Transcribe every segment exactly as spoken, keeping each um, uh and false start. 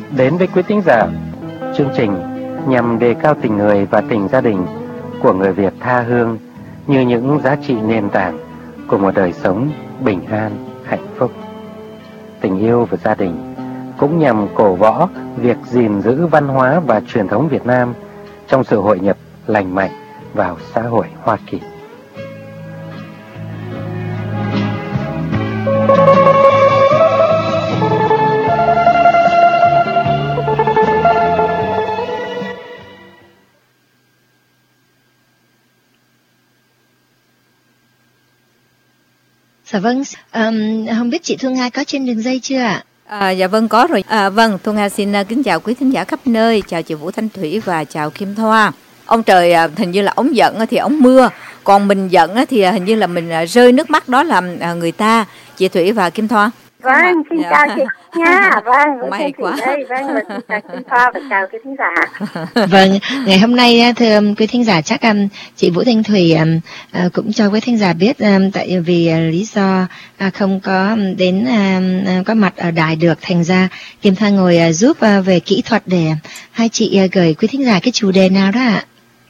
Đến với quý thính giả, chương trình nhằm đề cao tình người và tình gia đình của người Việt tha hương như những giá trị nền tảng của một đời sống bình an, hạnh phúc. Tình yêu và gia đình cũng nhằm cổ võ việc gìn giữ văn hóa và truyền thống Việt Nam trong sự hội nhập lành mạnh vào xã hội Hoa Kỳ. Dạ vâng, um, không biết chị Thu Nga có trên đường dây chưa ạ? À, dạ vâng có rồi. À, vâng, Thu Nga xin uh, kính chào quý thính giả khắp nơi, chào chị Vũ Thanh Thủy và chào Kim Thoa. Ông trời uh, hình như là ông giận thì ông mưa, còn mình giận thì uh, hình như là mình uh, rơi nước mắt, đó là uh, người ta. Chị Thủy và Kim Thoa. Vâng, xin dạ. chào chị nha. Vâng, may quá. Đây. Vâng, xin chào Kim Thoa và chào quý thính giả. Vâng, ngày hôm nay thưa um, quý thính giả, chắc um, chị Vũ Thanh Thủy um, uh, cũng cho quý thính giả biết um, tại vì uh, lý do uh, không có um, đến uh, có mặt ở đài được, thành ra Kim Thoa ngồi uh, giúp uh, về kỹ thuật để hai chị uh, gửi quý thính giả cái chủ đề nào đó ạ?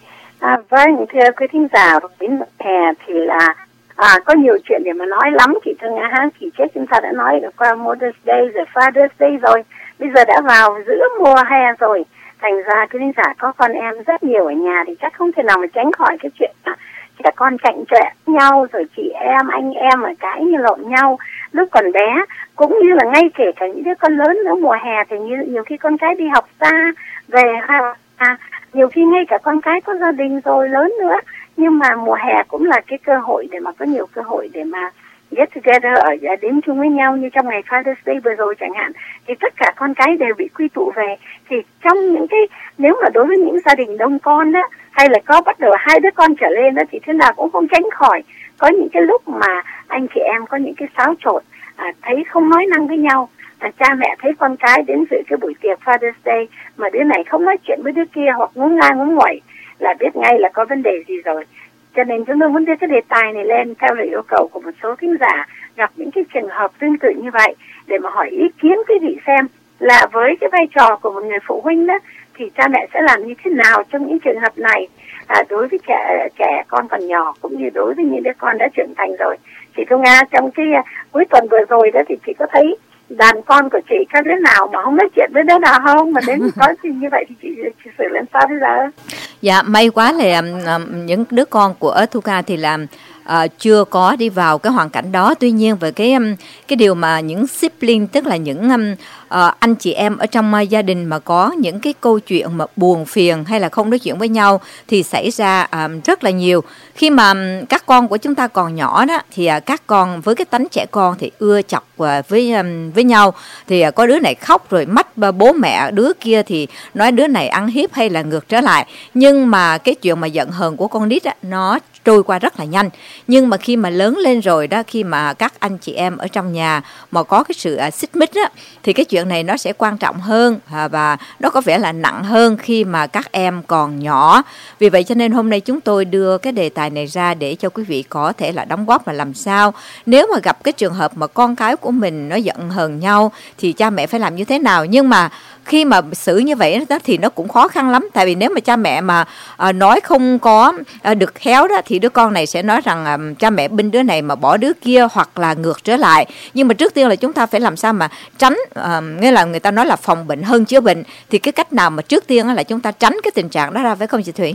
À, vâng, thưa quý thính giả, đến hè thì là À, có nhiều chuyện để mà nói lắm, chị Thương Nga ha. Kỳ trước chúng ta đã nói được qua Mother's Day rồi Father's Day rồi, bây giờ đã vào giữa mùa hè rồi, thành ra cái thính giả có con em rất nhiều ở nhà thì chắc không thể nào mà tránh khỏi cái chuyện trẻ con cạnh trẻ nhau, rồi chị em anh em ở cãi như lộn nhau lúc còn bé, cũng như là ngay kể cả những đứa con lớn nữa. Mùa hè thì như, nhiều khi con cái đi học xa về ha, à, nhiều khi ngay cả con cái có gia đình rồi lớn nữa, nhưng mà mùa hè cũng là cái cơ hội để mà có nhiều cơ hội để mà get together, ở đến chung với nhau. Như trong ngày Father's Day vừa rồi chẳng hạn, thì tất cả con cái đều bị quy tụ về. Thì trong những cái, nếu mà đối với những gia đình đông con đó, hay là có bắt đầu hai đứa con trở lên đó, thì thế nào cũng không tránh khỏi có những cái lúc mà anh chị em có những cái xáo trộn, à, thấy không nói năng với nhau. À, cha mẹ thấy con cái đến dự cái buổi tiệc Father's Day mà đứa này không nói chuyện với đứa kia, hoặc ngúng ngang ngúng nguẩy, là biết ngay là có vấn đề gì rồi. Cho nên chúng tôi muốn đưa cái đề tài này lên theo lời yêu cầu của một số khán giả gặp những cái trường hợp tương tự như vậy, để mà hỏi ý kiến quý vị xem là với cái vai trò của một người phụ huynh đó, thì cha mẹ sẽ làm như thế nào trong những trường hợp này, à, đối với trẻ trẻ con còn nhỏ, cũng như đối với những đứa con đã trưởng thành rồi. Chị Thu Nga, trong cái uh, cuối tuần vừa rồi đó thì chị có thấy đàn con của chị có đứa nào mà không nói chuyện với đứa nào không, mà đến có gì như vậy thì chị, chị xử làm sao bây giờ? Dạ, may quá là um, những đứa con của Thu Nga thì là uh, chưa có đi vào cái hoàn cảnh đó. Tuy nhiên về cái um, cái điều mà những sibling, tức là những um, uh, anh chị em ở trong uh, gia đình mà có những cái câu chuyện mà buồn phiền hay là không nói chuyện với nhau thì xảy ra um, rất là nhiều. Khi mà um, các con của chúng ta còn nhỏ đó thì uh, các con với cái tánh trẻ con thì ưa chọc uh, với um, với nhau, thì uh, có đứa này khóc rồi mách uh, bố mẹ, đứa kia thì nói đứa này ăn hiếp hay là ngược trở lại. Nhưng mà cái chuyện mà giận hờn của con nít á, nó trôi qua rất là nhanh. Nhưng mà khi mà lớn lên rồi đó, khi mà các anh chị em ở trong nhà mà có cái sự uh, xích mích á, thì cái chuyện này nó sẽ quan trọng hơn, uh, và nó có vẻ là nặng hơn khi mà các em còn nhỏ. Vì vậy cho nên hôm nay chúng tôi đưa cái đề tài này ra để cho quý vị có thể là đóng góp là làm sao nếu mà gặp cái trường hợp mà con cái của mình nó giận hờn nhau thì cha mẹ phải làm như thế nào. Nhưng mà khi mà xử như vậy đó thì nó cũng khó khăn lắm, tại vì nếu mà cha mẹ mà à, nói không có à, được khéo đó thì đứa con này sẽ nói rằng à, cha mẹ binh đứa này mà bỏ đứa kia, hoặc là ngược trở lại. Nhưng mà trước tiên là chúng ta phải làm sao mà tránh, à, nghĩa là người ta nói là phòng bệnh hơn chữa bệnh, thì cái cách nào mà trước tiên là chúng ta tránh cái tình trạng đó ra, phải không chị Thủy?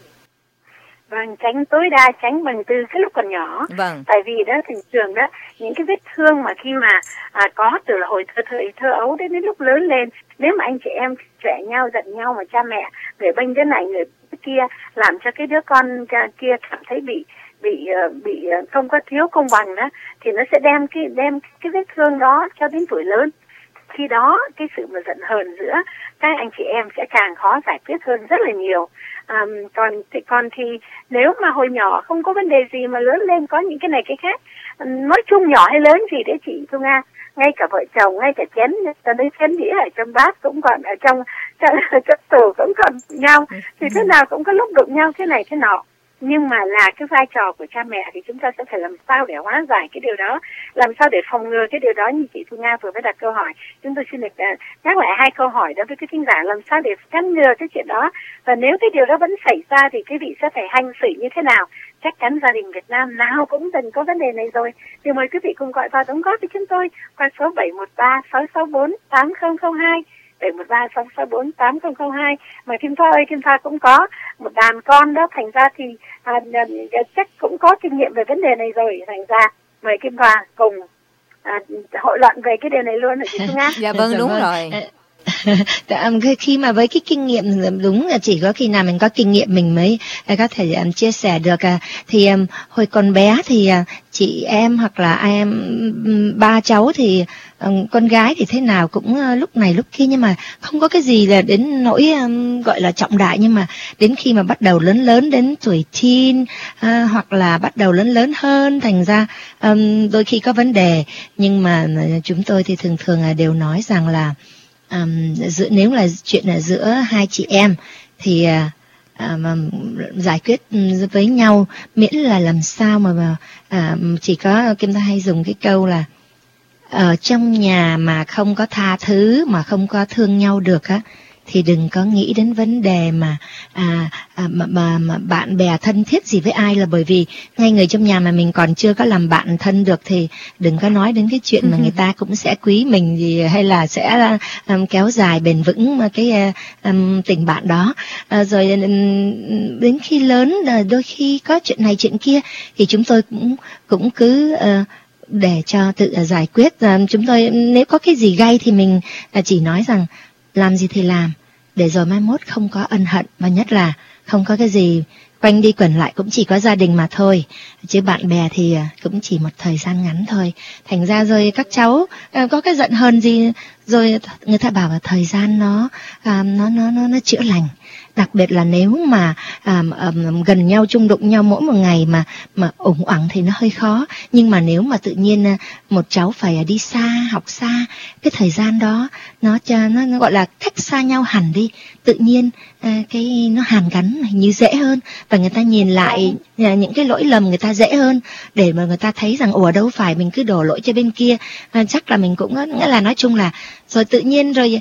Vâng, tránh tối đa, tránh bằng từ cái lúc còn nhỏ. Vâng. Tại vì đó thường thường đó, những cái vết thương mà khi mà à, có từ là hồi thơ, thơ, thơ ấu đến, đến lúc lớn lên, nếu mà anh chị em trẻ nhau, giận nhau mà cha mẹ người bênh đứa này người kia, làm cho cái đứa con kia cảm thấy bị bị bị không có thiếu công bằng đó, thì nó sẽ đem cái đem cái vết thương đó cho đến tuổi lớn. Khi đó cái sự mà giận hờn giữa các anh chị em sẽ càng khó giải quyết hơn rất là nhiều. À, còn thì còn thì nếu mà hồi nhỏ không có vấn đề gì mà lớn lên có những cái này cái khác, nói chung nhỏ hay lớn gì đấy chị Thu Nga, ngay cả vợ chồng, ngay cả chén ta đấy chén đĩa ở trong bát cũng còn, ở trong trong, trong tủ cũng còn nhau, thì thế nào cũng có lúc đụng nhau thế này thế nọ. Nhưng mà là cái vai trò của cha mẹ thì chúng ta sẽ phải làm sao để hóa giải cái điều đó, làm sao để phòng ngừa cái điều đó. Như chị Thu Nga vừa mới đặt câu hỏi, chúng tôi xin được uh, nhắc lại hai câu hỏi đó với cái thính giả, làm sao để ngăn ngừa cái chuyện đó, và nếu cái điều đó vẫn xảy ra thì quý vị sẽ phải hành xử như thế nào. Chắc chắn gia đình Việt Nam nào cũng từng có vấn đề này rồi, thì mời quý vị cùng gọi vào đóng góp với chúng tôi qua số bảy một ba sáu sáu bốn tám không không hai, bảy một ba sáu sáu bốn tám không không hai. Mà Kim Thoa ơi, Kim Thoa cũng có một đàn con đó, thành ra thì à, chắc cũng có kinh nghiệm về vấn đề này rồi, thành ra mời Kim Thoa cùng à, hội luận về cái điều này luôn hả chị Phương Nga? Dạ vâng, đúng rồi. Khi mà với cái kinh nghiệm, đúng là chỉ có khi nào mình có kinh nghiệm mình mới có thể um, chia sẻ được. Thì um, hồi còn bé thì uh, chị em hoặc là em um, ba cháu thì um, con gái thì thế nào cũng uh, lúc này lúc kia, nhưng mà không có cái gì là đến nỗi um, gọi là trọng đại. Nhưng mà đến khi mà bắt đầu lớn lớn đến tuổi teen uh, hoặc là bắt đầu lớn lớn hơn, thành ra um, đôi khi có vấn đề. Nhưng mà uh, chúng tôi thì thường thường uh, đều nói rằng là Um, giữa, nếu là chuyện là giữa hai chị em thì uh, um, giải quyết với nhau, miễn là làm sao mà, mà uh, chỉ có Kim ta hay dùng cái câu là ở trong nhà mà không có tha thứ, mà không có thương nhau được á, thì đừng có nghĩ đến vấn đề mà, à, à, mà, mà, mà bạn bè thân thiết gì với ai. Là bởi vì ngay người trong nhà mà mình còn chưa có làm bạn thân được thì đừng có nói đến cái chuyện mà người ta cũng sẽ quý mình gì, hay là sẽ um, kéo dài bền vững cái um, tình bạn đó. À, rồi đến khi lớn đôi khi có chuyện này chuyện kia thì chúng tôi cũng cũng cứ uh, để cho tự uh, giải quyết. Uh, chúng tôi nếu có cái gì gay thì mình uh, chỉ nói rằng làm gì thì làm, để rồi mai mốt không có ân hận, và nhất là không có cái gì quanh đi quẩn lại cũng chỉ có gia đình mà thôi, chứ bạn bè thì cũng chỉ một thời gian ngắn thôi. Thành ra rồi các cháu có cái giận hờn gì, rồi người ta bảo là thời gian nó nó nó nó, nó chữa lành. Đặc biệt là nếu mà à, à, gần nhau, chung đụng nhau mỗi một ngày mà mà ủng ẳng thì nó hơi khó. Nhưng mà nếu mà tự nhiên một cháu phải đi xa, học xa, cái thời gian đó nó cho nó, nó gọi là cách xa nhau hẳn đi, tự nhiên à, cái nó hàn gắn hình như dễ hơn, và người ta nhìn lại à, những cái lỗi lầm người ta dễ hơn, để mà người ta thấy rằng ủa đâu phải mình cứ đổ lỗi cho bên kia, à, chắc là mình cũng nghĩa là nói chung là rồi tự nhiên rồi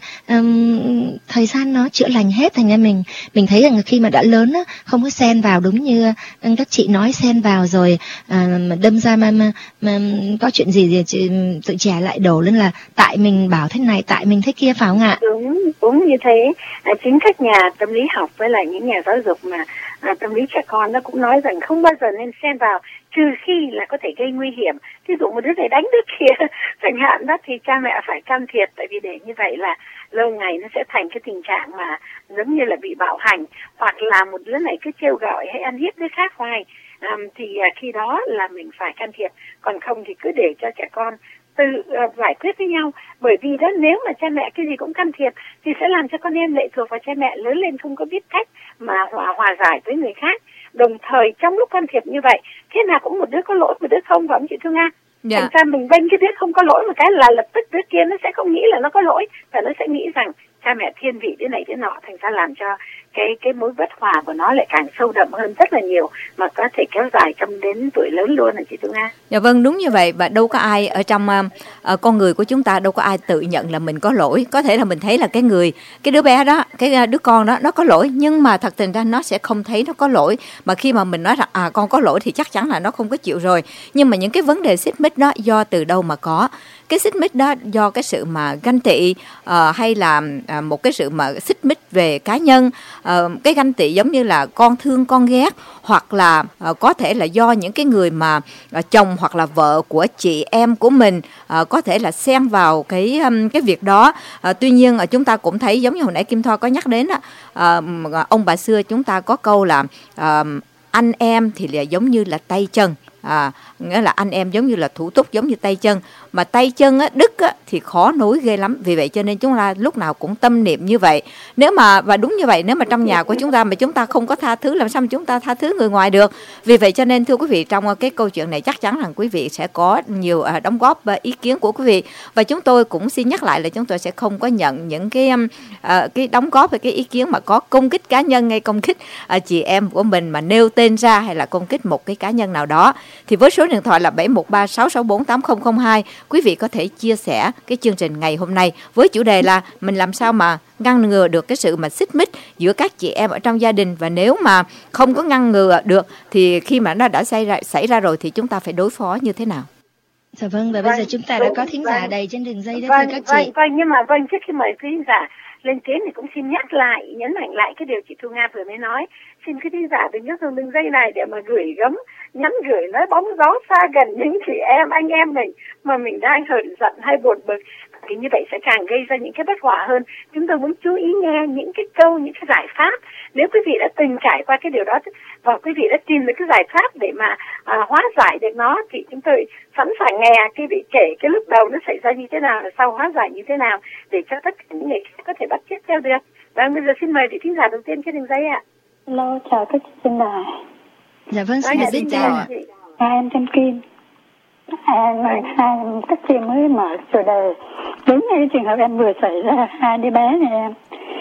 um, thời gian nó chữa lành hết. Thành ra mình mình thấy rằng khi mà đã lớn á, không có xen vào, đúng như các chị nói, xen vào rồi à, đâm ra mà, mà, mà có chuyện gì thì tụi trẻ lại đổ lên là tại mình bảo thế này, tại mình thế kia, phải không ạ? Đúng, đúng như thế. À, chính các nhà tâm lý học với lại những nhà giáo dục mà à, tâm lý trẻ con nó cũng nói rằng không bao giờ nên xen vào, trừ khi là có thể gây nguy hiểm. Ví dụ một đứa này đánh đứa kia chẳng hạn đó, thì cha mẹ phải can thiệp, tại vì để như vậy là lâu ngày nó sẽ thành cái tình trạng mà giống như là bị bạo hành, hoặc là một đứa này cứ trêu gọi hay ăn hiếp đứa khác hoài, à, thì à, khi đó là mình phải can thiệp. Còn không thì cứ để cho trẻ con tự uh, giải quyết với nhau. Bởi vì đó, nếu mà cha mẹ cái gì cũng can thiệp thì sẽ làm cho con em lệ thuộc vào cha mẹ, lớn lên không có biết cách mà hòa hòa giải với người khác. Đồng thời trong lúc can thiệp như vậy, thế nào cũng một đứa có lỗi, một đứa không, phải không chị Thương Nga? Dạ. Thành ra mình bênh cái đứa không có lỗi một cái là lập tức đứa kia nó sẽ không nghĩ là nó có lỗi, và nó sẽ nghĩ rằng cha mẹ thiên vị đứa này đứa nọ, thành ra làm cho cái cái mối bất hòa của nó lại càng sâu đậm hơn rất là nhiều, mà có thể kéo dài trong đến tuổi lớn luôn hả chị Phương Nga? Dạ vâng, đúng như vậy. Và đâu có ai ở trong uh, con người của chúng ta đâu có ai tự nhận là mình có lỗi. Có thể là mình thấy là cái người cái đứa bé đó, cái đứa con đó nó có lỗi, nhưng mà thật tình ra nó sẽ không thấy nó có lỗi. Mà khi mà mình nói rằng à con có lỗi thì chắc chắn là nó không có chịu rồi. Nhưng mà những cái vấn đề xích mích đó do từ đâu mà có? Cái xích mích đó do cái sự mà ganh tị, uh, hay là uh, một cái sự mà xích mích về cá nhân. Uh, cái ganh tị giống như là con thương con ghét, hoặc là uh, có thể là do những cái người mà uh, chồng hoặc là vợ của chị em của mình uh, có thể là xen vào cái um, cái việc đó. Uh, tuy nhiên uh, chúng ta cũng thấy giống như hồi nãy Kim Thoa có nhắc đến, uh, ông bà xưa chúng ta có câu là uh, anh em thì là giống như là tay chân. À, nghĩa là anh em giống như là thủ túc, giống như tay chân. mà tay chân á, đứt á, thì khó nối ghê lắm. Vì vậy cho nên chúng ta lúc nào cũng tâm niệm như vậy. Nếu mà và đúng như vậy, nếu mà trong nhà của chúng ta mà chúng ta không có tha thứ, làm sao mà chúng ta tha thứ người ngoài được. Vì vậy cho nên thưa quý vị, trong cái câu chuyện này chắc chắn rằng quý vị sẽ có nhiều à, đóng góp và ý kiến của quý vị, và chúng tôi cũng xin nhắc lại là chúng tôi sẽ không có nhận những cái à, cái đóng góp về cái ý kiến mà có công kích cá nhân hay công kích à, chị em của mình mà nêu tên ra, hay là công kích một cái cá nhân nào đó. Thì với số điện thoại là bảy một ba sáu sáu bốn tám không không hai, quý vị có thể chia sẻ cái chương trình ngày hôm nay với chủ đề là mình làm sao mà ngăn ngừa được cái sự mà xích mích giữa các chị em ở trong gia đình, và nếu mà không có ngăn ngừa được thì khi mà nó đã xảy ra xảy ra rồi thì chúng ta phải đối phó như thế nào. Dạ vâng, và bây giờ chúng ta đã có thính giả đầy trên đường dây đó thưa các chị. Vâng, vâng, nhưng mà vâng, trước khi mời quý thính giả lên tiếng thì cũng xin nhắc lại, nhấn mạnh lại cái điều chị Thu Nga vừa mới nói. Xin quý thính giả đừng nhớ dùng đường dây này để mà gửi gắm, nhắn gửi nói bóng gió xa gần những chị em, anh em mình mà mình đang hờn giận hay buồn bực. Thì như vậy sẽ càng gây ra những cái bất hòa hơn. Chúng tôi muốn chú ý nghe những cái câu, những cái giải pháp. Nếu quý vị đã từng trải qua cái điều đó và quý vị đã tìm được cái giải pháp để mà à, hóa giải được nó, thì chúng tôi sẵn sàng nghe quý vị kể cái lúc đầu nó xảy ra như thế nào, sau hóa giải như thế nào, để cho tất cả những người khác có thể bắt chước theo được. Và bây giờ xin mời vị thính giả đầu tiên trên đường dây ạ. Hello, chào các chị trên đài. Dạ vâng, xin xin chào. À, em tên Kim. À, hai các chị mới mở chủ đề. Đúng như cái trường hợp em vừa xảy ra, hai đứa bé này em.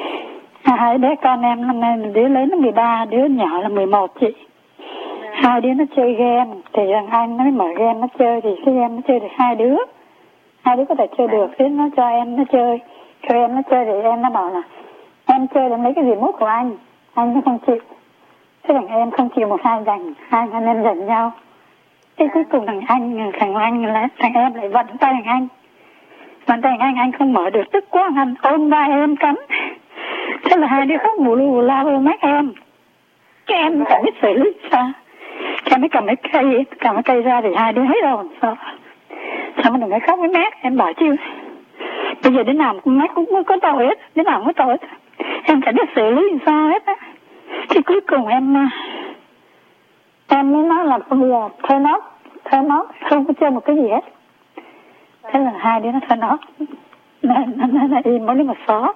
Hai đứa con em năm nay đứa lớn nó mười ba, đứa nhỏ là mười một chị. Hai đứa nó chơi game, thì thằng anh nó mới mở game nó chơi, thì cái game nó chơi được hai đứa. Hai đứa có thể chơi được, thế nó cho em nó chơi. Cho em nó chơi thì em nó bảo là em chơi là mấy cái gì mút của anh, anh nó không chịu. Thế thằng em không chịu, một hai giành, hai anh em giành nhau. Thế cuối cùng thằng anh, thằng anh là thằng em lại vận tay thằng anh. Vận tay thằng anh, anh không mở được, tức quá, anh ôm vai em cắn. Thế là hai đứa khóc mù lu mù la ôm mắt em. Cái em chẳng biết xử lý sao. Cái mới cầm cái cây, cầm cái cây ra thì hai đứa hết rồi sao. Sao mà đừng có khóc với mát, em bảo chứ. Bây giờ đứa nào cũng mát cũng có tội hết, đứa nào cũng có tội hết. Em chẳng biết xử lý sao hết á. Thì cuối cùng em em mới nói là bây giờ thôi nó thôi nó không có chơi một cái gì hết. Thế là hai đứa nó thôi nó nó nó, nó, nó im mỗi đứa một xó.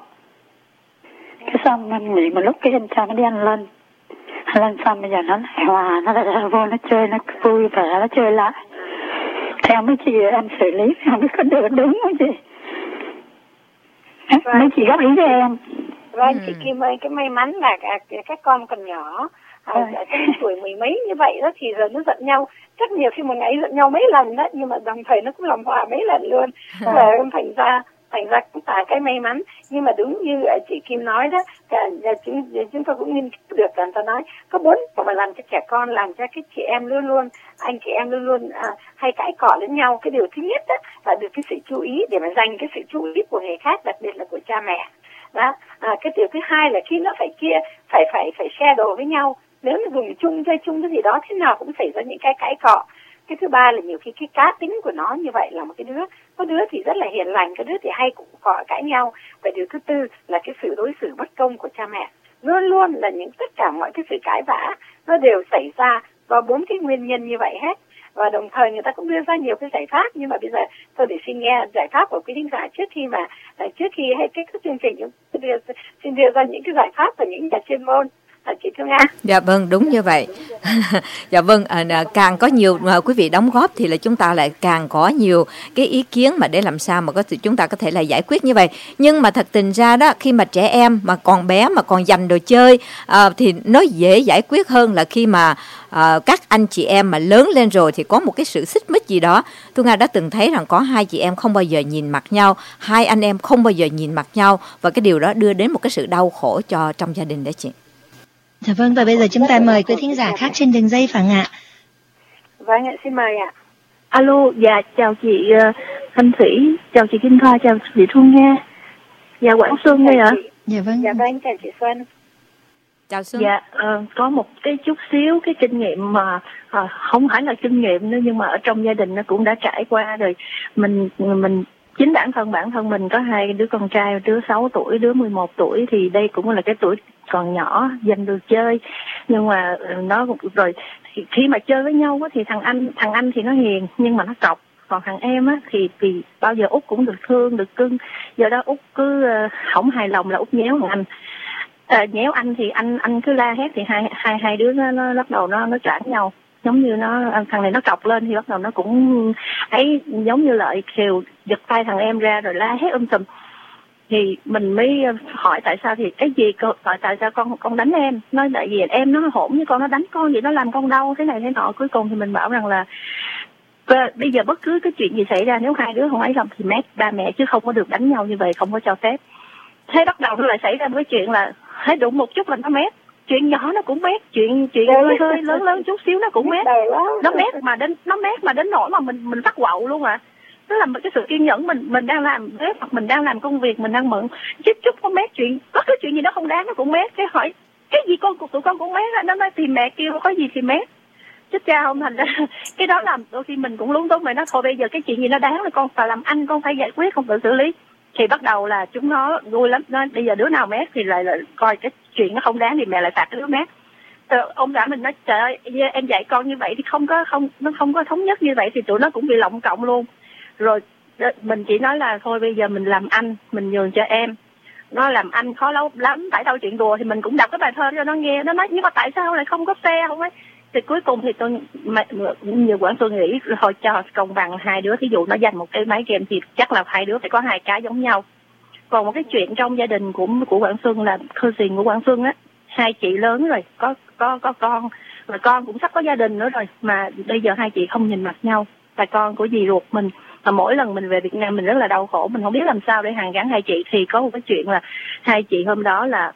Cái xong em nghỉ một lúc, cái em cho nó đi ăn lên ăn lên xong bây giờ nó lại hòa, nó lại vô nó chơi, nó vui vẻ, nó chơi lại. Theo mấy chị em xử lý không biết có được đúng không chị. Vâng. Mấy chị góp ý cho em. Vâng, chị Kim ơi, cái may mắn là các con còn nhỏ, à, ở cái tuổi mười mấy như vậy đó thì giờ nó giận nhau rất nhiều, khi một ngày giận nhau mấy lần đó, nhưng mà đồng thời nó cũng làm hòa mấy lần luôn. Và thành ra thành ra cũng là cái may mắn. Nhưng mà đúng như chị Kim nói đó, cả, chúng, chúng tôi cũng nghiên cứu được, người ta nói có bốn mà làm cho trẻ con, làm cho cái chị em luôn luôn, anh chị em luôn luôn à, hay cãi cọ lẫn nhau. Cái điều thứ nhất đó là được cái sự chú ý, để mà dành cái sự chú ý của người khác, đặc biệt là của cha mẹ. Đó. À, cái điều thứ hai là khi nó phải kia phải phải phải share đồ với nhau, nếu nó dùng chung chơi chung cái gì đó thế nào cũng xảy ra những cái cãi cọ. Cái thứ ba là nhiều khi cái cá tính của nó như vậy, là một cái đứa, có đứa thì rất là hiền lành, cái đứa thì hay cũng cọ cãi nhau. Và điều thứ tư là cái sự đối xử bất công của cha mẹ. Luôn luôn là những tất cả mọi cái sự cãi vã nó đều xảy ra do bốn cái nguyên nhân như vậy hết. Và đồng thời người ta cũng đưa ra nhiều cái giải pháp, nhưng mà bây giờ tôi để xin nghe giải pháp của quý thính giả trước khi mà trước khi hay kết thúc chương trình, chúng đưa, xin đưa ra những cái giải pháp của những nhà chuyên môn. À, chị Thương Nga. Dạ vâng, đúng như vậy. Dạ vâng, à, càng có nhiều à, quý vị đóng góp thì là chúng ta lại càng có nhiều cái ý kiến mà để làm sao mà có chúng ta có thể là giải quyết như vậy. Nhưng mà thật tình ra đó, khi mà trẻ em mà còn bé mà còn dành đồ chơi à, thì nó dễ giải quyết hơn là khi mà à, các anh chị em mà lớn lên rồi thì có một cái sự xích mích gì đó. Thu Nga đã từng thấy rằng có hai chị em không bao giờ nhìn mặt nhau, hai anh em không bao giờ nhìn mặt nhau, và cái điều đó đưa đến một cái sự đau khổ cho trong gia đình đấy chị. Dạ vâng, và bây giờ chúng ta mời quý thính giả khác trên đường dây Phạm ạ. Vâng ạ, xin mời ạ. Alo, dạ chào chị uh, Thanh Thủy, chào chị Kim Thoa, chào chị Thu Nga. Dạ Quảng Xuân đây ạ. Dạ vâng. Dạ vâng, chào chị Xuân. Chào Xuân. Dạ, uh, có một cái chút xíu cái kinh nghiệm mà uh, không phải là kinh nghiệm nữa, nhưng mà ở trong gia đình nó cũng đã trải qua rồi. Mình mình chính bản thân bản thân mình có hai đứa con trai, đứa sáu tuổi, đứa mười một tuổi, thì đây cũng là cái tuổi còn nhỏ, dành được chơi. Nhưng mà nó rồi thì khi mà chơi với nhau thì thằng anh thằng anh thì nó hiền nhưng mà nó cọc. Còn thằng em á thì vì bao giờ Út cũng được thương, được cưng, do đó Út cứ uh, không hài lòng là Út nhéo thằng anh. À, nhéo anh thì anh anh cứ la hét thì hai hai hai đứa nó nó bắt đầu nó nó choảng nhau, giống như nó thằng này nó cọc lên thì bắt đầu nó cũng ấy, giống như lợi khều giật tay thằng em ra rồi la hét um sùm. Thì mình mới hỏi tại sao, thì cái gì tại tại sao con con đánh em, nói tại vì em nó hỗn với con, nó đánh con vậy, nó làm con đau thế này thế nọ. Cuối cùng thì mình bảo rằng là bây giờ bất cứ cái chuyện gì xảy ra nếu hai đứa không ấy lòng thì mét ba mẹ, chứ không có được đánh nhau như vậy, không có cho phép. Thế bắt đầu nó lại xảy ra một cái chuyện là thấy đụng một chút là nó mét, chuyện nhỏ nó cũng mét, chuyện chuyện hơi hơi lớn lớn chút xíu nó cũng mét, nó mét mà đến nó mét mà đến nỗi mà mình mình phát quậu luôn à. Tức là một cái sự kiên nhẫn, mình mình đang làm bếp hoặc mình đang làm công việc, mình đang mượn chút chút có mét, chuyện có cái chuyện gì đó không đáng nó cũng mét. Cái hỏi cái gì con tụi con cũng mét, nó nói thì mẹ kêu có gì thì mét, chứ cha không. Thành ra cái đó làm đôi khi mình cũng lúng túng, mà nó thôi bây giờ cái chuyện gì nó đáng là con phải làm anh, con phải giải quyết, không tự xử lý. Thì bắt đầu là chúng nó vui lắm, nói bây giờ đứa nào mét thì lại là coi cái chuyện nó không đáng thì mẹ lại phạt cái đứa mét. Ờ, ông xã mình nói trời ơi em dạy con như vậy thì không có không nó không có thống nhất như vậy thì tụi nó cũng bị lộng cộng luôn. Rồi mình chỉ nói là thôi bây giờ mình làm anh, mình nhường cho em. Nó làm anh khó lâu lắm, tại sao chuyện đùa thì mình cũng đọc cái bài thơ cho nó nghe. Nó nói nhưng mà tại sao lại không có fair không ấy. Thì cuối cùng thì tôi nhiều quản tôi nghĩ thôi cho công bằng hai đứa, thí dụ nó giành một cái máy game thì chắc là hai đứa phải có hai cái giống nhau. Còn một cái chuyện trong gia đình của của Quảng Xuân là cousin của Quảng Xuân á, hai chị lớn rồi, có có có con, rồi con cũng sắp có gia đình nữa rồi, mà bây giờ hai chị không nhìn mặt nhau, là con của dì ruột mình. Và mỗi lần mình về Việt Nam mình rất là đau khổ, mình không biết làm sao để hàn gắn hai chị. Thì có một cái chuyện là hai chị hôm đó là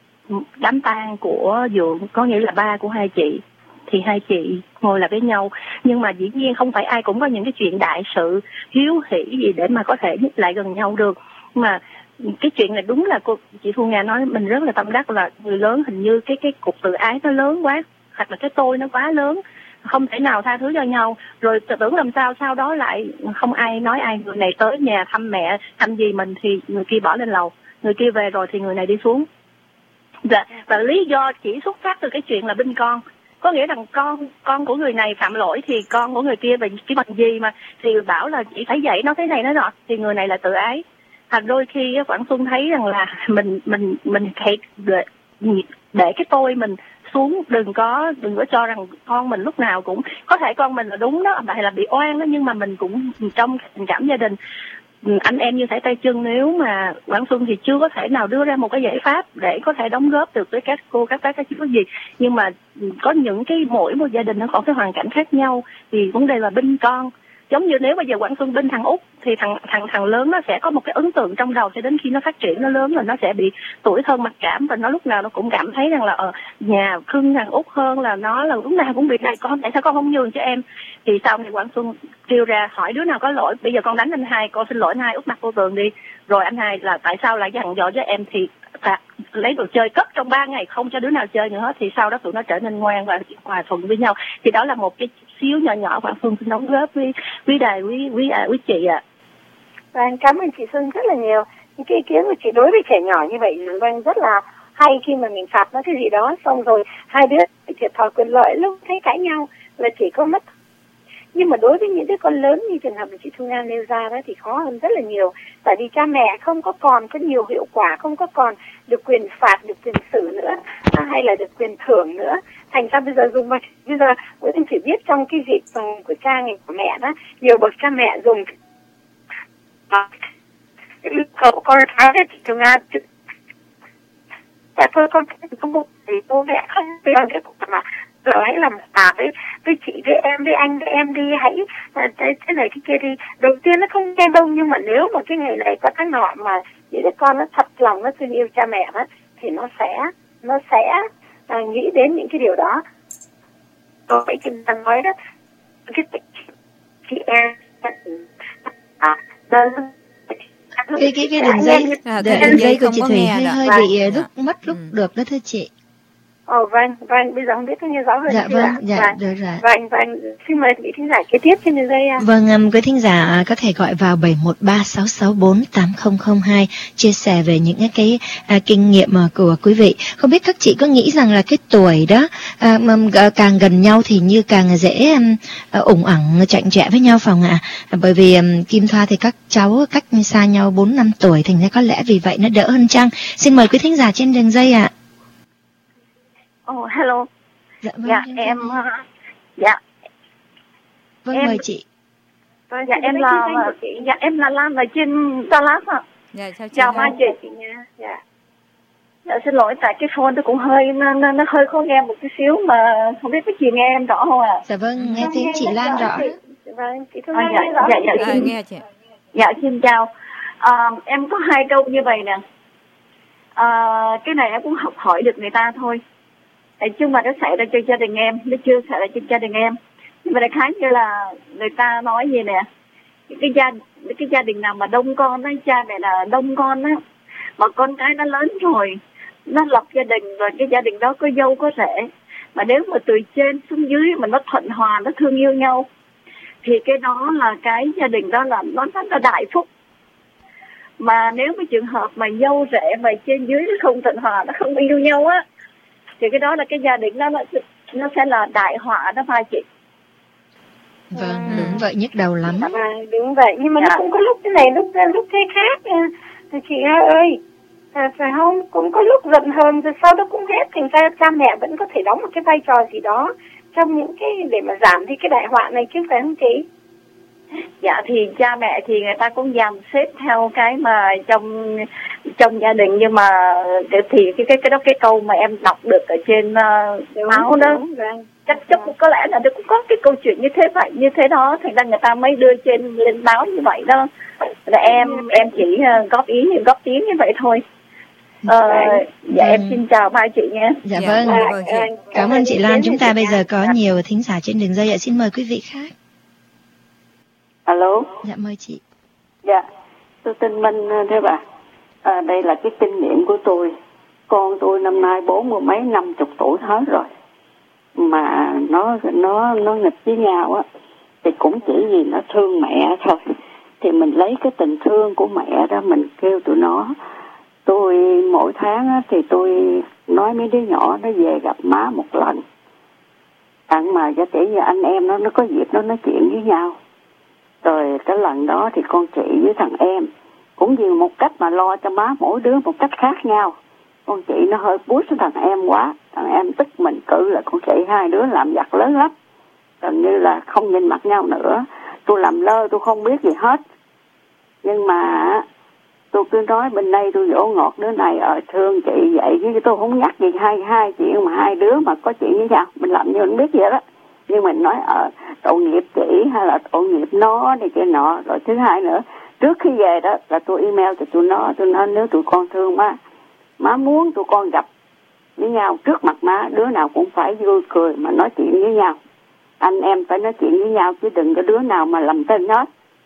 đám tang của Dượng, có nghĩa là ba của hai chị, thì hai chị ngồi lại với nhau. Nhưng mà dĩ nhiên không phải ai cũng có những cái chuyện đại sự hiếu hỉ gì để mà có thể nhích lại gần nhau được. Mà cái chuyện này đúng là cô chị Thu Nga nói, mình rất là tâm đắc là người lớn hình như cái cái cục tự ái nó lớn quá, hoặc là cái tôi nó quá lớn, không thể nào tha thứ cho nhau. Rồi tưởng làm sao sau đó lại không ai nói ai, người này tới nhà thăm mẹ thăm gì mình thì người kia bỏ lên lầu, người kia về rồi thì người này đi xuống. Và, và lý do chỉ xuất phát từ cái chuyện là binh con, có nghĩa rằng con con của người này phạm lỗi thì con của người kia về cái bằng gì mà thì bảo là chỉ phải dạy nó thế này nó nọ, thì người này là tự ái. Thành đôi khi Quảng Xuân thấy rằng là mình mình mình hãy để, để cái tôi mình xuống, đừng có đừng có cho rằng con mình lúc nào cũng có thể con mình là đúng đó, hay là bị oan đó, nhưng mà mình cũng trong tình cảm gia đình anh em như thể tay chân. Nếu mà Quảng Xuân thì chưa có thể nào đưa ra một cái giải pháp để có thể đóng góp được với các cô các bác các chú gì, nhưng mà có những cái mỗi một gia đình nó có cái hoàn cảnh khác nhau. Vì vấn đề là binh con, giống như nếu bây giờ Quảng Xuân binh thằng Út thì thằng thằng thằng lớn nó sẽ có một cái ấn tượng trong đầu, cho đến khi nó phát triển nó lớn rồi nó sẽ bị tủi thân mặc cảm, và nó lúc nào nó cũng cảm thấy rằng là ở nhà cưng thằng Út hơn là nó là lúc nào cũng bị này con tại sao con không nhường cho em. Thì sau này Quảng Xuân kêu ra hỏi đứa nào có lỗi, bây giờ con đánh anh hai, con xin lỗi anh hai, úp mặt vô tường đi. Rồi anh hai là tại sao lại dặn dò cho em thì phạt lấy đồ chơi cất trong ba ngày không cho đứa nào chơi nữa hết. Thì sau đó tụi nó trở nên ngoan và hòa thuận với nhau. Thì đó là một cái xíu nhỏ nhỏ Quảng Xuân xin đóng góp với quý đài quý quý à, quý chị ạ. À. Vâng, cảm ơn chị Xuân rất là nhiều. Những cái ý kiến của chị đối với trẻ nhỏ như vậy vâng rất là hay, khi mà mình phạt nó cái gì đó xong rồi hai đứa thiệt thòi quyền lợi, lúc thấy cãi nhau là chỉ có mất. Nhưng mà đối với những đứa con lớn như trường hợp mà chị Thu Nga nêu ra đó thì khó hơn rất là nhiều. Tại vì cha mẹ không có còn có nhiều hiệu quả, không có còn được quyền phạt, được quyền xử nữa, hay là được quyền thưởng nữa. Thành ra bây giờ dùng mà bây giờ Nguyễn Thanh chỉ biết trong cái dịp của cha ngày của mẹ đó, nhiều bậc cha mẹ dùng cậu con thái thì Thu Nga và thôi con không một thì bố mẹ không biết cái cuộc mà rồi hãy làm à với với chị với em với anh với em đi, hãy cái cái này cái kia đi. Đầu tiên nó không nghe đâu, nhưng mà nếu mà cái ngày này có cái nọ mà những đứa con nó thật lòng nó thương yêu cha mẹ đó thì nó sẽ nó sẽ à, nghĩ đến những cái điều đó. Rồi vậy chúng ta nói đó cái chị em à đơn cái cái cái đường dây à, cái đường dây của chị Thủy hơi hơi bị lúc mất lúc ừ. được đó thưa chị. Ồ vâng, vâng, bây giờ không biết có nghe rõ hơn Dạ chưa vâng, ạ? dạ Vâng. được rồi. Vâng, vâng, xin mời vị thính giả kế tiếp trên đường dây ạ. Vâng, um, quý thính giả có thể gọi vào bảy một ba sáu sáu bốn tám không không hai chia sẻ về những cái à, kinh nghiệm mà của quý vị. Không biết các chị có nghĩ rằng là cái tuổi đó à, mà, à, càng gần nhau thì như càng dễ um, à, ủng ẳng chạnh chẽ với nhau phòng ạ? À, bởi vì um, Kim Thoa thì các cháu cách xa nhau bốn năm tuổi, thành ra có lẽ vì vậy nó đỡ hơn chăng? Xin mời quý thính giả trên đường dây ạ. Ồ, oh, hello. Dạ, vâng, dạ em uh, dạ vâng em, mời chị. Vâng, dạ em là chị. Dạ em là Lan ở trên Dallas ạ. Dạ, chào chị. Chào hai chị chị nha. Dạ. Dạ xin lỗi tại cái phone tôi cũng hơi nó, nó, nó hơi khó nghe một chút xíu mà không biết các chị nghe em rõ không ạ? À? Dạ vâng, nghe tiếng chị Lan rõ. Chị. Vâng, chị Thu à, Lan dạ, nghe rõ. Dạ dạ, À, xin, nghe chị. Dạ xin chào. À, em có hai câu như vậy nè. À, cái này em cũng học hỏi được người ta thôi. Tại chung mà nó xảy ra cho gia đình em, nó chưa xảy ra cho gia đình em. Nhưng mà đại khái như là người ta nói gì nè, cái gia cái gia đình nào mà đông con á, cha mẹ là đông con á, mà con cái nó lớn rồi, nó lập gia đình rồi, cái gia đình đó có dâu có rể, mà nếu mà từ trên xuống dưới mà nó thuận hòa, nó thương yêu nhau, thì cái đó là cái gia đình đó là nó rất là đại phúc. Mà nếu mà trường hợp mà dâu rể mà trên dưới nó không thuận hòa, nó không yêu nhau á, thì cái đó là cái gia đình đó nó, nó sẽ là đại họa đó phải chị. Vâng, đúng vậy, nhức đầu lắm. Dạ, đúng vậy, nhưng mà dạ. Nó cũng có lúc thế này, lúc lúc thế khác. Thì chị ơi, à, phải không? Cũng có lúc giận hờn rồi sau đó cũng hết. Thành ra cha mẹ vẫn có thể đóng một cái vai trò gì đó trong những cái để mà giảm đi cái đại họa này chứ phải không chị? Dạ thì cha mẹ thì người ta cũng dàn xếp theo cái mà trong trong gia đình, nhưng mà thì cái cái cái đó cái câu mà em đọc được ở trên uh, báo đó, chắc chắc có lẽ là nó cũng có cái câu chuyện như thế vậy như thế đó, thành ra người ta mới đưa trên lên báo như vậy đó. Là em em chỉ uh, góp ý góp tiếng như vậy thôi. Uh, dạ em xin chào ba chị nha. Dạ vâng, dạ, cảm ơn chị Lan. Chúng ta bây giờ có nhiều thính giả trên đường dây ạ. Xin mời quý vị khác. Alo. Dạ mời chị. Dạ, tôi tên Minh thưa bà. À, đây là cái kinh nghiệm của tôi. Con tôi năm nay bốn mươi mấy năm chục tuổi hết rồi, mà nó nó nó nghịch với nhau á, thì cũng chỉ vì nó thương mẹ thôi. Thì mình lấy cái tình thương của mẹ đó mình kêu tụi nó. Tôi mỗi tháng á, thì tôi nói mấy đứa nhỏ nó về gặp má một lần. Đặng mà cho kể như anh em nó nó có dịp nó nói chuyện với nhau. Rồi cái lần đó thì con chị với thằng em cũng vì một cách mà lo cho má mỗi đứa một cách khác nhau. Con chị nó hơi push cho thằng em quá, thằng em tức mình cự là con chị, hai đứa làm giặc lớn lắm, gần như là không nhìn mặt nhau nữa. Tôi làm lơ, tôi không biết gì hết, nhưng mà tôi cứ nói bên đây tôi dỗ ngọt đứa này ở thương chị vậy, chứ tôi không nhắc gì hai hai chuyện mà hai đứa mà có chuyện với nhau mình làm như mình biết vậy đó. Nhưng mình nói ở tội nghiệp chị hay là tội nghiệp nó thì cái nọ. Rồi thứ hai nữa, trước khi về đó là tôi email cho tụi nó, tôi nói nếu tụi con thương má, má muốn tụi con gặp với nhau trước mặt má, đứa nào cũng phải vui cười mà nói chuyện với nhau. Anh em phải nói chuyện với nhau chứ đừng có đứa nào mà làm tên hết.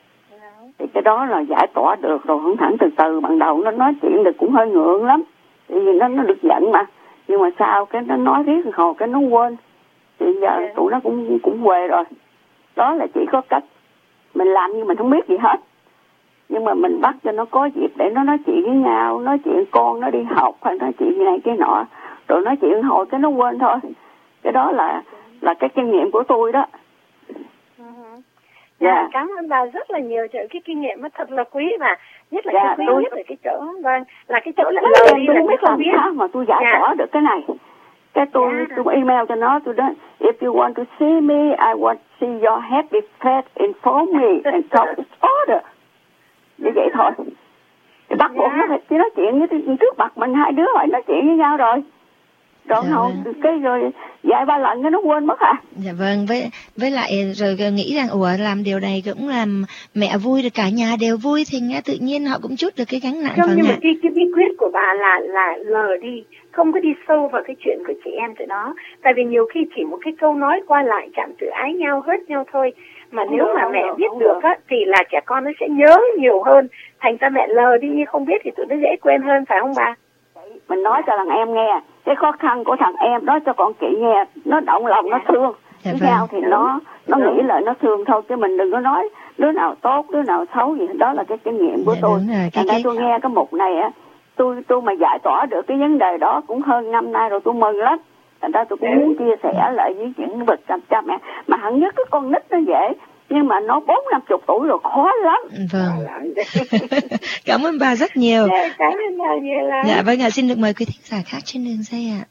Thì cái đó là giải tỏa được rồi, không thẳng từ từ. Ban đầu nó nói chuyện được cũng hơi ngượng lắm, vì nó nó được giận mà. Nhưng mà sao cái nó nói riết hồi cái nó quên. Thì giờ tụi nó cũng cũng quê rồi. Đó là chỉ có cách mình làm như mình không biết gì hết, nhưng mà mình bắt cho nó có dịp để nó nói chuyện với nhau, nói chuyện con nó đi học hay nói chuyện này cái nọ, rồi nói chuyện hồi cái nó quên thôi. Cái đó là là cái kinh nghiệm của tôi đó. Uh-huh. Dạ, yeah. Cảm ơn bà rất là nhiều, trời, cái kinh nghiệm nó thật là quý, và nhất là yeah, cái quý tôi... nhất là cái chỗ, vâng, là cái chỗ là lời đi là tôi không biết mà tôi giải yeah. tỏa được cái này. Cái tôi yeah. tôi email cho nó, tôi nói if you want to see me, I want to see your happy face, inform me and talk to order. Như vậy thôi. Thì bắt buộc yeah. nó phải chỉ nói chuyện với trước mặt mình, hai đứa phải nói chuyện với nhau rồi. Rồi dạ, không, vâng. Cái rồi vài ba lần cái nó quên mất hả? Dạ vâng, với với lại rồi nghĩ rằng ủa làm điều này cũng làm mẹ vui rồi cả nhà đều vui, thì nghe tự nhiên họ cũng chút được cái gánh nặng. Không, nhưng mà cái cái bí quyết của bà là là lờ đi, không có đi sâu vào cái chuyện của chị em tụi nó. Tại vì nhiều khi chỉ một cái câu nói qua lại chạm từ ái nhau, hớt nhau thôi. Mà không nếu được, mà mẹ được, biết được á, thì là trẻ con nó sẽ nhớ nhiều hơn. Thành ra mẹ lờ đi như không biết thì tụi nó dễ quên hơn, phải không bà? Mình nói cho thằng em nghe, cái khó khăn của thằng em đó cho con chị nghe, nó động lòng, nó thương. Dạ Với vâng. nhau thì nó nó nghĩ là nó thương thôi, chứ mình đừng có nói đứa nào tốt đứa nào xấu gì. Đó là cái kinh nghiệm của Dạ, tôi. đúng rồi. Cái- Thành ra cái- tôi nghe cái mục này á, tôi tôi mà giải tỏa được cái vấn đề đó cũng hơn năm nay rồi, tôi mừng lắm. Thành ra tôi cũng muốn chia sẻ lại với những bậc cha, cha mẹ, mà hẳn nhất cái con nít nó dễ, nhưng mà nó bốn năm chục tuổi rồi khó lắm. Vâng. Cảm ơn bà rất nhiều. Dạ, cảm ơn bà nhiều lắm. Dạ vâng ạ, xin được mời quý thính giả khác trên đường dây ạ.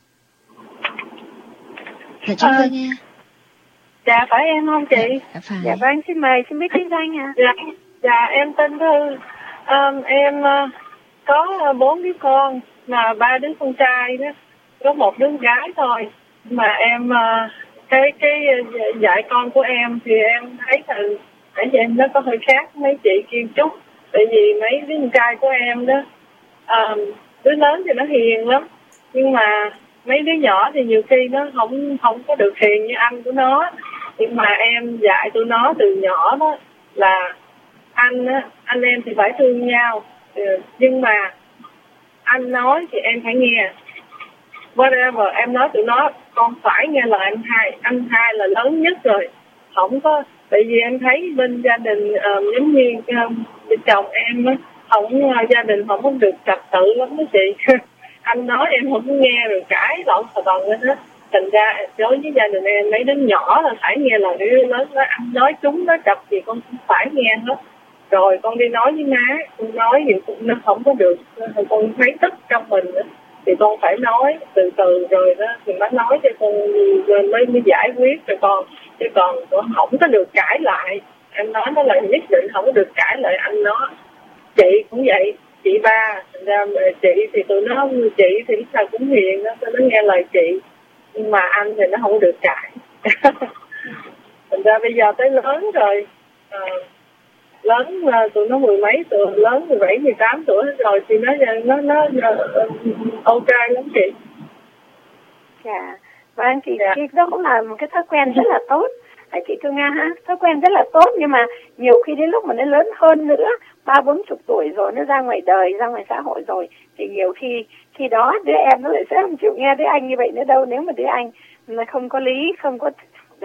Dạ chúng Ờ. tôi nghe. Dạ phải em không chị? Dạ phải. Dạ vâng, xin mời, xin biết tiếng danh ạ. Dạ, dạ em tên Thư. Ờm, em ờ, có ờ, bốn đứa con, mà ba đứa con trai đó, có một đứa gái thôi. Mà em ờ, cái cái ờ, dạy con của em thì em thấy là nãy giờ em nó có hơi khác mấy chị kia chút. Tại vì mấy đứa con trai của em đó, ờm, đứa lớn thì nó hiền lắm, nhưng mà mấy đứa nhỏ thì nhiều khi nó không không có được hiền như anh của nó. Nhưng mà em dạy tụi nó từ nhỏ đó là anh á, anh em thì phải thương nhau, nhưng mà anh nói thì em phải nghe. Whatever em nói tụi nó, con phải nghe lời anh hai. Anh hai là lớn nhất rồi, không có. Tại vì em thấy bên gia đình uh, giống như uh, chồng em á, không uh, gia đình không có được trật tự lắm đó chị. Anh nói em không có nghe, rồi cãi lộn xà bần lên hết. Thành ra đối với gia đình em, mấy đứa nhỏ là phải nghe lời đứa lớn. Nó anh nói chúng nó chập gì con cũng phải nghe hết. Rồi con đi nói với má, con nói gì cũng nó không có được, con thấy tức trong mình nữa. Thì con phải nói từ từ rồi đó, thì má nói cho con rồi mới, mới giải quyết cho con. Chứ còn con không có được cãi lại. Em nói nó là nhất định không có được cãi lại anh nó. Chị cũng vậy, chị ba, thành ra chị thì tụi nó, chị thì lúc nào cũng hiền đó, nó nghe lời chị. Nhưng mà anh thì nó không được cãi. Thành ra bây giờ tới lớn rồi, à, lớn tụi nó mười mấy tuổi, lớn mười bảy, mười tám tuổi rồi thì nó nó nó, nó ok lắm chị. Dạ, vâng chị, Dạ. chị đó cũng là một cái thói quen rất là tốt. À, chị Thu Nga ha, thói quen rất là tốt, nhưng mà nhiều khi đến lúc mà nó lớn hơn nữa, ba bốn chục tuổi rồi, nó ra ngoài đời, ra ngoài xã hội rồi, thì nhiều khi khi đó đứa em nó lại sẽ không chịu nghe đứa anh như vậy nữa đâu. Nếu mà đứa anh mà không có lý, không có.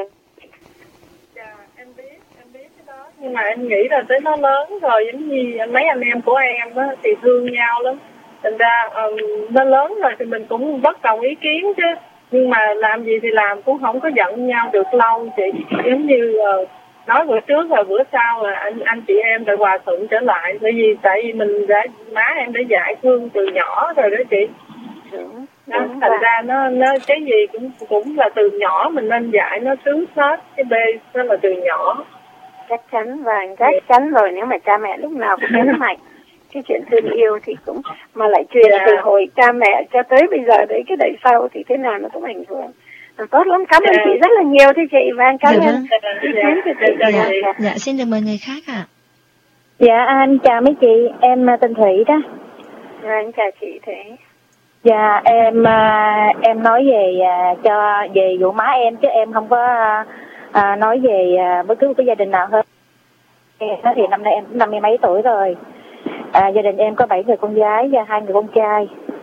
Dạ, em biết, em biết cái đó. Nhưng mà em nghĩ là tới nó lớn rồi, giống như mấy anh em của em á, thì thương nhau lắm. Thành ra um, nó lớn rồi thì mình cũng bất đồng ý kiến chứ. Nhưng mà làm gì thì làm, cũng không có giận nhau được lâu chị. Giống như uh, nói bữa trước rồi bữa sau là anh anh chị em đã hòa thuận trở lại. Bởi vì tại vì mình đã, má em đã dạy thương từ nhỏ rồi đó chị. Đúng, Đó, đúng, thành và ra nó, nó cái gì cũng cũng là từ nhỏ mình nên dạy nó trước hết. Cái bê nó là từ nhỏ. chắc chắn, và chắc chắn rồi. Nếu mà cha mẹ lúc nào cũng nhấn mạnh cái chuyện thương yêu thì cũng mà lại truyền Dạ. từ hồi cha mẹ cho tới bây giờ đấy, cái đời sau thì thế nào nó cũng ảnh hưởng. À, tốt lắm, cảm ơn Dạ. chị rất là nhiều thưa chị, và cảm Dạ ơn vâng. ý kiến của chị. Dạ, Dạ, dạ. dạ xin được mời người khác ạ. Dạ anh chào mấy chị, em tên Thủy đó. Vâng, chào chị Thủy. Dạ em à, em nói về à, cho về vụ má em, chứ em không có à, nói về à, bất cứ một cái gia đình nào hết. Em thì năm nay em năm mươi mấy tuổi rồi. À, gia đình em có bảy người con gái và hai người con trai.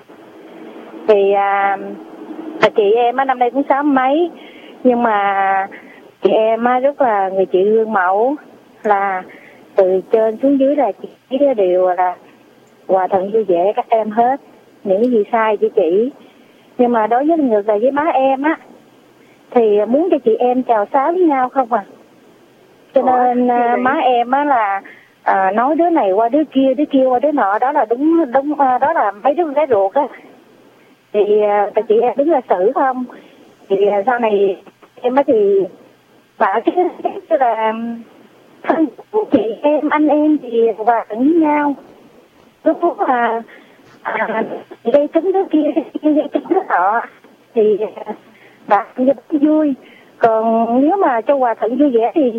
Thì à, chị em á năm nay cũng sáu mấy, nhưng mà chị em á rất là người chị gương mẫu, là từ trên xuống dưới là chị đều là hòa thuận vui vẻ các em hết, những cái gì sai chị chỉ. Nhưng mà đối với ngược lại với má em á, thì muốn cho chị em chào xáo với nhau không à. Cho nên à, má em á là à, nói đứa này qua đứa kia, đứa kia qua đứa nọ, đó là đúng đúng à, đó là mấy đứa con gái ruột á. Thì à, chị em đứng là xử không, thì à, sau này em á thì bảo chứ là thân chị em anh em thì hòa thuận với nhau. Lúc là à, gây cứng đứa kia, gây cứng đứa nọ thì bạn rất vui. Còn nếu mà cho hòa thuận vui vẻ thì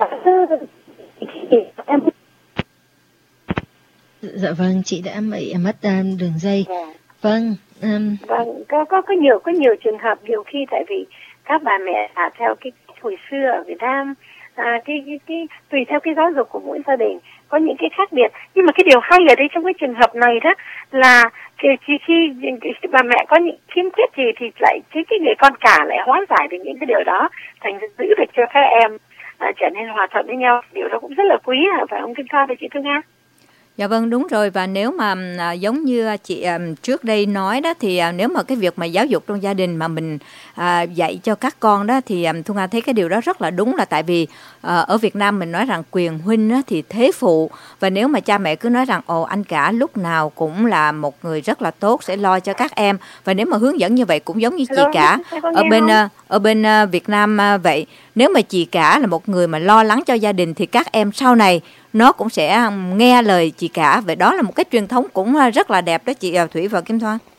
em. Dạ vâng, chị đã bị mất um, đường dây. Dạ. Vâng. Um, Vâng, có có có nhiều có nhiều trường hợp, nhiều khi tại vì các bà mẹ à, theo cái hồi xưa ở Việt Nam, à, cái, cái cái tùy theo cái giáo dục của mỗi gia đình, có những cái khác biệt. Nhưng mà cái điều hay ở đây trong cái trường hợp này đó là khi khi, khi, khi bà mẹ có những khiếm khuyết gì thì lại cái cái người con cả lại hóa giải được những cái điều đó, thành giữ được cho các em à, trở nên hòa thuận với nhau. Điều đó cũng rất là quý, phải không Kim Thoa và chị Thư Nga? Dạ vâng, đúng rồi. Và nếu mà à, giống như chị à, trước đây nói đó, thì à, nếu mà cái việc mà giáo dục trong gia đình mà mình à, dạy cho các con đó, thì à, Thu Nga thấy cái điều đó rất là đúng, là tại vì à, ở Việt Nam mình nói rằng quyền huynh á, thì thế phụ. Và nếu mà cha mẹ cứ nói rằng ồ anh cả lúc nào cũng là một người rất là tốt, sẽ lo cho các em, và nếu mà hướng dẫn như vậy cũng giống như chị Hello, cả ở bên à, ở bên à, Việt Nam à, vậy. Nếu mà chị cả là một người mà lo lắng cho gia đình thì các em sau này nó cũng sẽ nghe lời chị cả. Vậy đó là một cái truyền thống cũng rất là đẹp đó chị Thủy và Kim Thoa.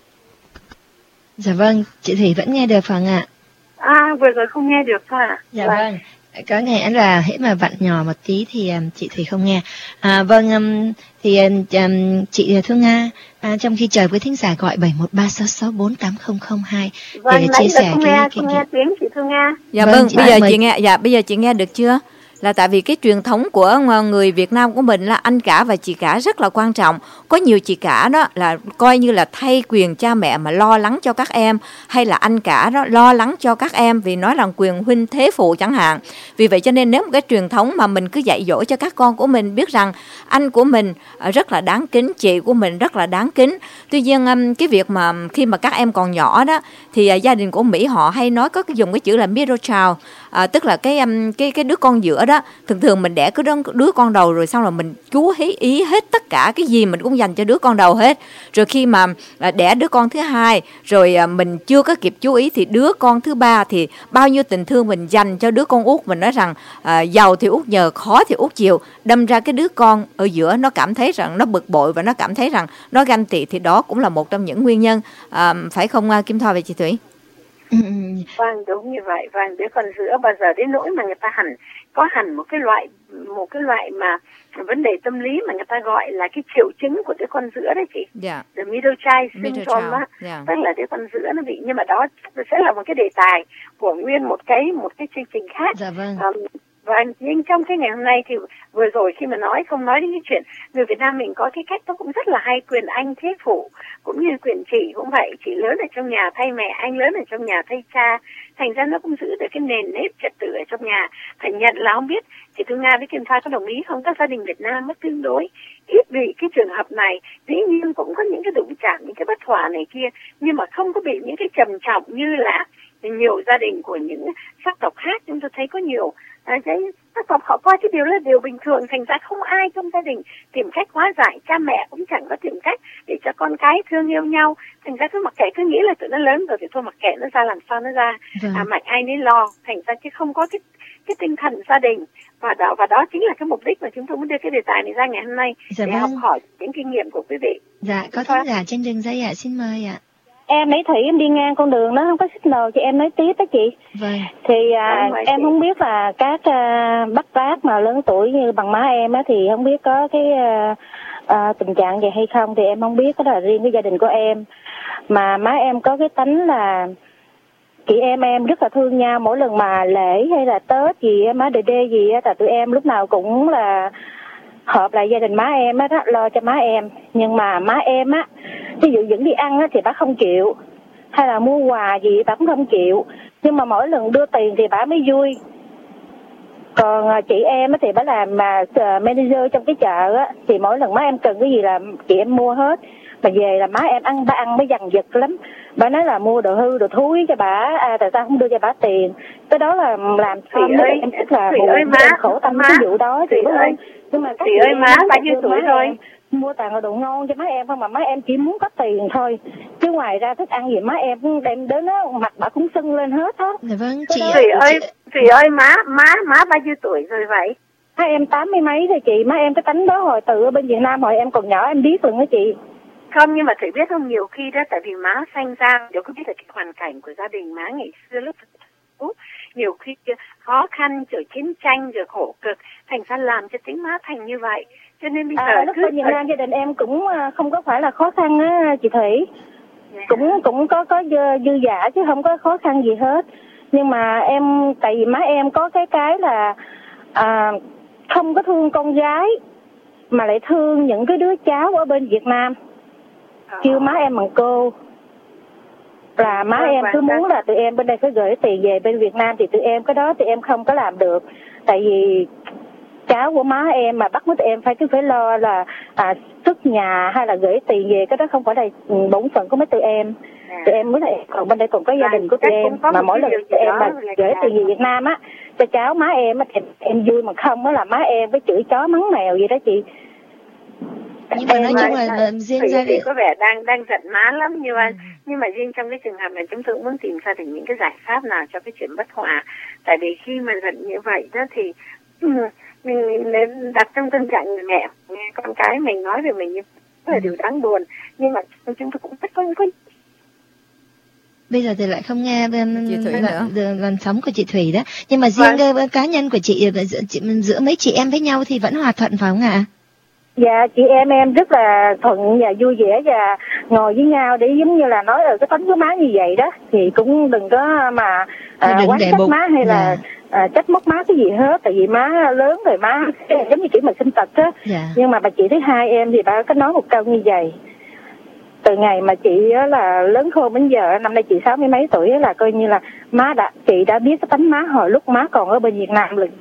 Dạ vâng, chị Thủy vẫn nghe được phần ạ. À? à vừa rồi không nghe được thôi ạ. Dạ vâng. vâng. Có nghĩa là hễ mà vặn nhỏ một tí thì um, chị Thủy không nghe. À, vâng, um, thì um, chị Thu Nga, à, trong khi chờ quý thính giả gọi bảy một ba sáu sáu bốn tám không không hai vâng, để chia sẻ không cái, nghe, cái, không cái... nghe tiếng chị Thu Nga. Dạ vâng, vâng bây giờ mời... chị nghe, dạ bây giờ chị nghe được chưa? Là tại vì cái truyền thống của người Việt Nam của mình là anh cả và chị cả rất là quan trọng. Có nhiều chị cả đó là coi như là thay quyền cha mẹ mà lo lắng cho các em, hay là anh cả đó lo lắng cho các em vì nói rằng quyền huynh thế phụ chẳng hạn. Vì vậy cho nên nếu một cái truyền thống mà mình cứ dạy dỗ cho các con của mình biết rằng anh của mình rất là đáng kính, chị của mình rất là đáng kính. Tuy nhiên cái việc mà khi mà các em còn nhỏ đó thì gia đình của Mỹ họ hay nói, có dùng cái chữ là middle child, à, tức là cái cái cái đứa con giữa đó. Thường thường mình đẻ cứ đứa con đầu rồi xong rồi mình chú ý ý hết tất cả cái gì mình cũng dành cho đứa con đầu hết. Rồi khi mà đẻ đứa con thứ hai rồi mình chưa có kịp chú ý thì đứa con thứ ba thì bao nhiêu tình thương mình dành cho đứa con út. Mình nói rằng à, giàu thì út nhờ, khó thì út chịu. Đâm ra cái đứa con ở giữa nó cảm thấy rằng nó bực bội và nó cảm thấy rằng nó ganh tị, thì đó cũng là một trong những nguyên nhân, à, phải không Kim Thoa và chị Thủy? Vâng, đúng như vậy. Vâng, đứa con giữa bao giờ đến nỗi mà người ta hẳn có hẳn một cái loại một cái loại mà vấn đề tâm lý mà người ta gọi là cái triệu chứng của đứa con giữa đấy chị. Yeah. The middle child syndrome á, yeah. Tức là đứa con giữa nó bị, nhưng mà đó sẽ là một cái đề tài của nguyên một cái một cái chương trình khác. Dạ vâng. Um, và nhưng trong cái ngày hôm nay thì vừa rồi khi mà nói không nói đến cái chuyện người Việt Nam mình có cái cách nó cũng rất là hay, quyền anh thế phụ cũng như quyền chị cũng vậy. Chị lớn ở trong nhà thay mẹ, anh lớn ở trong nhà thay cha, thành ra nó cũng giữ được cái nền nếp trật tự ở trong nhà. Phải nhận là không biết chị Thu Nga với Kim Thoa có đồng ý không, các gia đình Việt Nam mất tương đối ít bị cái trường hợp này. Dĩ nhiên cũng có những cái đụng chạm, những cái bất hòa này kia, nhưng mà không có bị những cái trầm trọng như là nhiều gia đình của những sắc tộc khác. Chúng tôi thấy có nhiều à, cái sắc tộc họ coi cái điều là điều bình thường, thành ra không ai trong gia đình tìm cách hóa giải, cha mẹ cũng chẳng có tìm cách để cho con cái thương yêu nhau, thành ra cứ mặc kệ, cứ nghĩ là tụi nó lớn rồi thì thôi mặc kệ nó ra làm sao nó ra, vâng. à, mạnh ai nấy lo, thành ra chứ không có cái cái tinh thần gia đình. Và đó và đó chính là cái mục đích mà chúng tôi muốn đưa cái đề tài này ra ngày hôm nay, dạ để vâng. học hỏi những kinh nghiệm của quý vị. Dạ, có thính giả trên đường dây ạ, à, xin mời ạ. À. Em Mỹ Thủy, em đi ngang con đường nó không có signal cho em nói tiếp đó chị. Vâng. Thì à, vâng, em chị. Không biết là các à, bác bác mà lớn tuổi như bằng má em á thì không biết có cái à, à, tình trạng gì hay không, thì em không biết. Đó là riêng cái gia đình của em. Mà má em có cái tánh là chị em em rất là thương nhau, mỗi lần mà lễ hay là Tết gì má đề đê gì á, là tụi em lúc nào cũng là hợp lại gia đình má em á đó, lo cho má em. Nhưng mà má em á, ví dụ dẫn đi ăn á thì bà không chịu, hay là mua quà gì bà cũng không chịu, nhưng mà mỗi lần đưa tiền thì bà mới vui. Còn chị em á thì bà làm mà manager trong cái chợ á, thì mỗi lần má em cần cái gì là chị em mua hết, mà về là má em ăn bà ăn mới dằn vặt lắm. Bà nói là mua đồ hư đồ thúi cho bà, à, tại sao không đưa cho bà tiền. Cái đó là làm sao em rất là buồn, em khổ tâm cái vụ đó chị ơi. Nhưng mà chị ơi, má bao nhiêu tuổi rồi? Mua toàn là đồ ngon cho má em không, mà má em chỉ muốn có tiền thôi, chứ ngoài ra thức ăn gì má em đem đến á, mặt bà cũng sưng lên hết á. Dạ vâng, chị, chị ơi, chị ơi, má má má bao nhiêu tuổi rồi vậy? Má em tám mươi mấy rồi chị. Má em cái tánh đó hồi từ ở bên Việt Nam hồi em còn nhỏ em biết luôn đó chị. Không, nhưng mà thầy biết không, nhiều khi đó tại vì má sanh ra, nếu có biết là cái hoàn cảnh của gia đình má ngày xưa lúc nhiều khi khó khăn rồi chiến tranh rồi khổ cực, thành ra làm cho tính má thành như vậy. Cho nên bây giờ à, lúc bên Việt Nam gia đình em cũng không có phải là khó khăn á chị Thủy. Yeah. Cũng cũng có có dư, dư giả chứ không có khó khăn gì hết. Nhưng mà em tại vì má em có cái cái là à, không có thương con gái, mà lại thương những cái đứa cháu ở bên Việt Nam, kêu má em bằng cô. Là má em cứ muốn là tụi em bên đây phải gửi tiền về bên Việt Nam, thì tụi em cái đó tụi em không có làm được. Tại vì cháu của má em mà bắt tụi em phải cứ phải lo là à, xuất nhà hay là gửi tiền về, cái đó không phải là bổn phận của mấy tụi em. À. Tụi em mới là còn bên đây còn có gia đình của tụi em, mà mỗi lần tụi em mà gửi tiền về Việt Nam á cho cháu má em á, em, em vui, mà không á là má em với chửi chó mắng mèo gì đó chị. Nhưng mà nói chung là, là riêng gia đình có vẻ đang đang giận má lắm, nhưng mà ừ. nhưng mà riêng trong cái trường hợp này chúng tôi cũng muốn tìm ra được những cái giải pháp nào cho cái chuyện bất hòa. Tại vì khi mà giận như vậy đó thì mình nên đặt trong tâm trạng người mẹ, nghe con cái mình nói về mình như là điều đáng buồn, nhưng mà chúng tôi cũng rất có có bây giờ thì lại không nghe lần sóng của chị Thủy đó, nhưng mà riêng vâng. cá nhân của chị giữa, giữa mấy chị em với nhau thì vẫn hòa thuận phải không ạ? Dạ, chị em em rất là thuận và vui vẻ và ngồi với nhau để giống như là nói ở cái tính của má như vậy đó, thì cũng đừng có mà à, quán trách má hay là yeah. à, trách móc má cái gì hết, tại vì má lớn rồi, má giống như kiểu mình sinh tật á. Yeah. Nhưng mà bà chị thứ hai em thì bà có nói một câu như vậy. Từ ngày mà chị là lớn khôn đến giờ, năm nay chị sáu mươi mấy tuổi, là coi như là má đã chị đã biết cái tính má hồi lúc má còn ở bên Việt Nam rồi.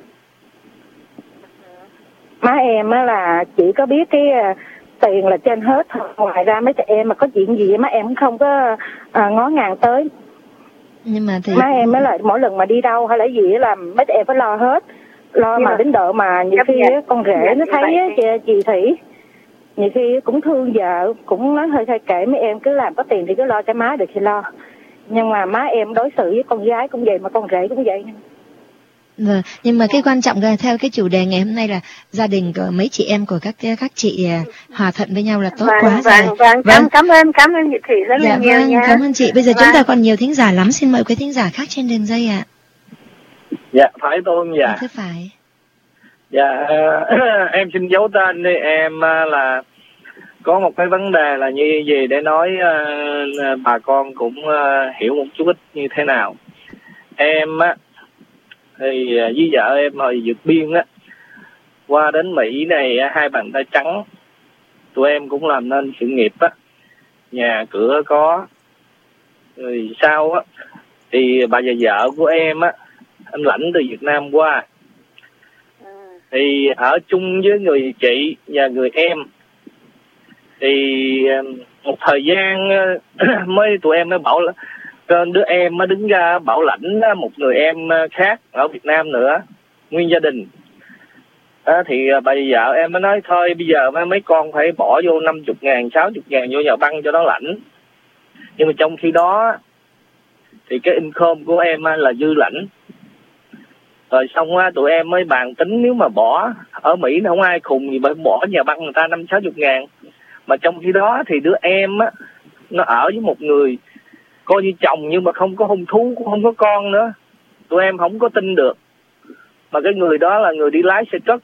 Má em á là chỉ có biết cái uh, tiền là trên hết thôi. Ngoài ra mấy trẻ em mà có chuyện gì má em cũng không có uh, ngó ngàng tới. Nhưng mà thì má em mới là mỗi lần mà đi đâu hay là gì là mấy trẻ em phải lo hết. Lo nhưng mà đến độ mà nhiều khi nhận, con rể nhận nó thấy á, chị, chị Thủy nhiều khi cũng thương vợ, cũng nói hơi hơi kệ mấy em cứ làm có tiền thì cứ lo cho má được thì lo. Nhưng mà má em đối xử với con gái cũng vậy, mà con rể cũng vậy. Vâng, nhưng mà cái quan trọng là theo cái chủ đề ngày hôm nay là gia đình của mấy chị em của các các chị hòa thuận với nhau là tốt vâng, quá vâng, rồi. Vâng, vâng, cảm ơn, cảm ơn chị Thủy rất dạ, là nhiều vâng, nha. Cảm ơn chị. Bây giờ vâng. chúng ta còn nhiều thính giả lắm, xin mời quý thính giả khác trên đường dây ạ. À. Dạ, phải tôi dạ. Thưa phải. Dạ, uh, em xin giấu tên đi, em uh, là có một cái vấn đề là như gì để nói uh, bà con cũng uh, hiểu một chút ít như thế nào. Em á thì với vợ em hồi vượt biên á qua đến Mỹ này hai bàn tay trắng, tụi em cũng làm nên sự nghiệp á, nhà cửa có. Rồi sau á thì bà và vợ của em á, anh lãnh từ Việt Nam qua thì ở chung với người chị và người em. Thì một thời gian mới tụi em mới bảo là đứa em mới đứng ra bảo lãnh một người em khác ở Việt Nam nữa, nguyên gia đình. À, thì bà vợ em mới nói thôi bây giờ mấy con phải bỏ vô năm mươi ngàn, sáu mươi ngàn vô nhà băng cho nó lãnh. Nhưng mà trong khi đó thì cái income của em là dư lãnh. Rồi xong tụi em mới bàn tính nếu mà bỏ ở Mỹ nó không ai khùng gì mà bỏ nhà băng người ta năm sáu mươi ngàn. Mà trong khi đó thì đứa em á nó ở với một người coi như chồng nhưng mà không có hôn thú, cũng không có con nữa. Tụi em không có tin được. Mà cái người đó là người đi lái xe truck.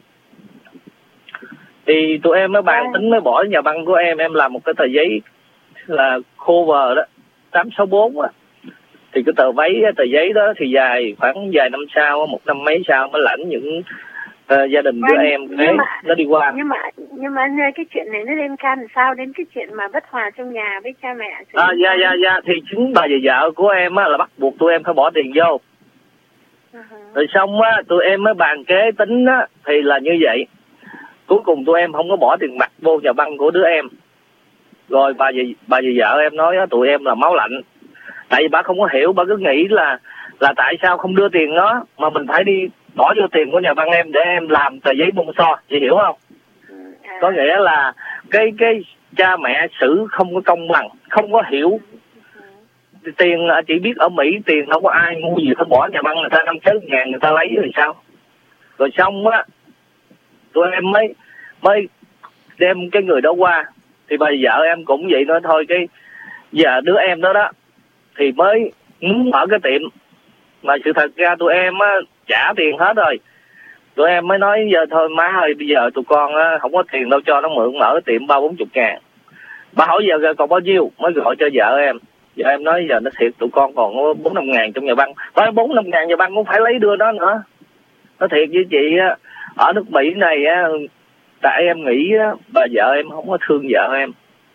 Thì tụi em mới bàn tính mới bỏ nhà băng của em. Em làm một cái tờ giấy là cover đó, tám sáu bốn á. Thì cái tờ giấy tờ giấy đó thì dài khoảng vài năm sau, một năm mấy sau mới lãnh những uh, gia đình của em thế nó đi qua. Nhưng mà nhưng mà cái chuyện này nó liên can làm sao đến cái chuyện mà bất hòa trong nhà với cha mẹ? À dạ dạ dạ thì chính bà và vợ của em á là bắt buộc tụi em phải bỏ tiền vô. Uh-huh. Rồi xong á tụi em mới bàn kế tính á thì là như vậy. Cuối cùng tụi em không có bỏ tiền mặt vô nhà băng của đứa em. Rồi bà và bà và vợ em nói á tụi em là máu lạnh. Tại vì bà không có hiểu, bà cứ nghĩ là là tại sao không đưa tiền nó mà mình phải đi bỏ vô tiền của nhà băng em để em làm tờ giấy bông so, chị hiểu không? À. Có nghĩa là cái cái cha mẹ xử không có công bằng, không có hiểu. Tiền chỉ biết ở Mỹ tiền không có ai mua gì, phải bỏ nhà băng người ta năm sáu ngàn người ta lấy rồi sao? Rồi xong á tụi em mới mới đem cái người đó qua. Thì bà vợ em cũng vậy, nói thôi cái giờ đứa em đó đó thì mới muốn mở cái tiệm. Mà sự thật ra tụi em á trả tiền hết rồi. Tụi em mới nói giờ thôi má ơi, bây giờ tụi con á không có tiền đâu cho nó mượn mở cái tiệm ba bốn chục ngàn. Bà hỏi giờ còn bao nhiêu, mới gọi cho vợ em. Vợ em nói giờ nó thiệt tụi con còn bốn năm ngàn trong nhà băng. Nói bốn năm ngàn nhà băng cũng phải lấy đưa đó nữa. Nó thiệt với chị á, ở nước Mỹ này á Tại em nghĩ á, bà vợ em không có thương vợ em,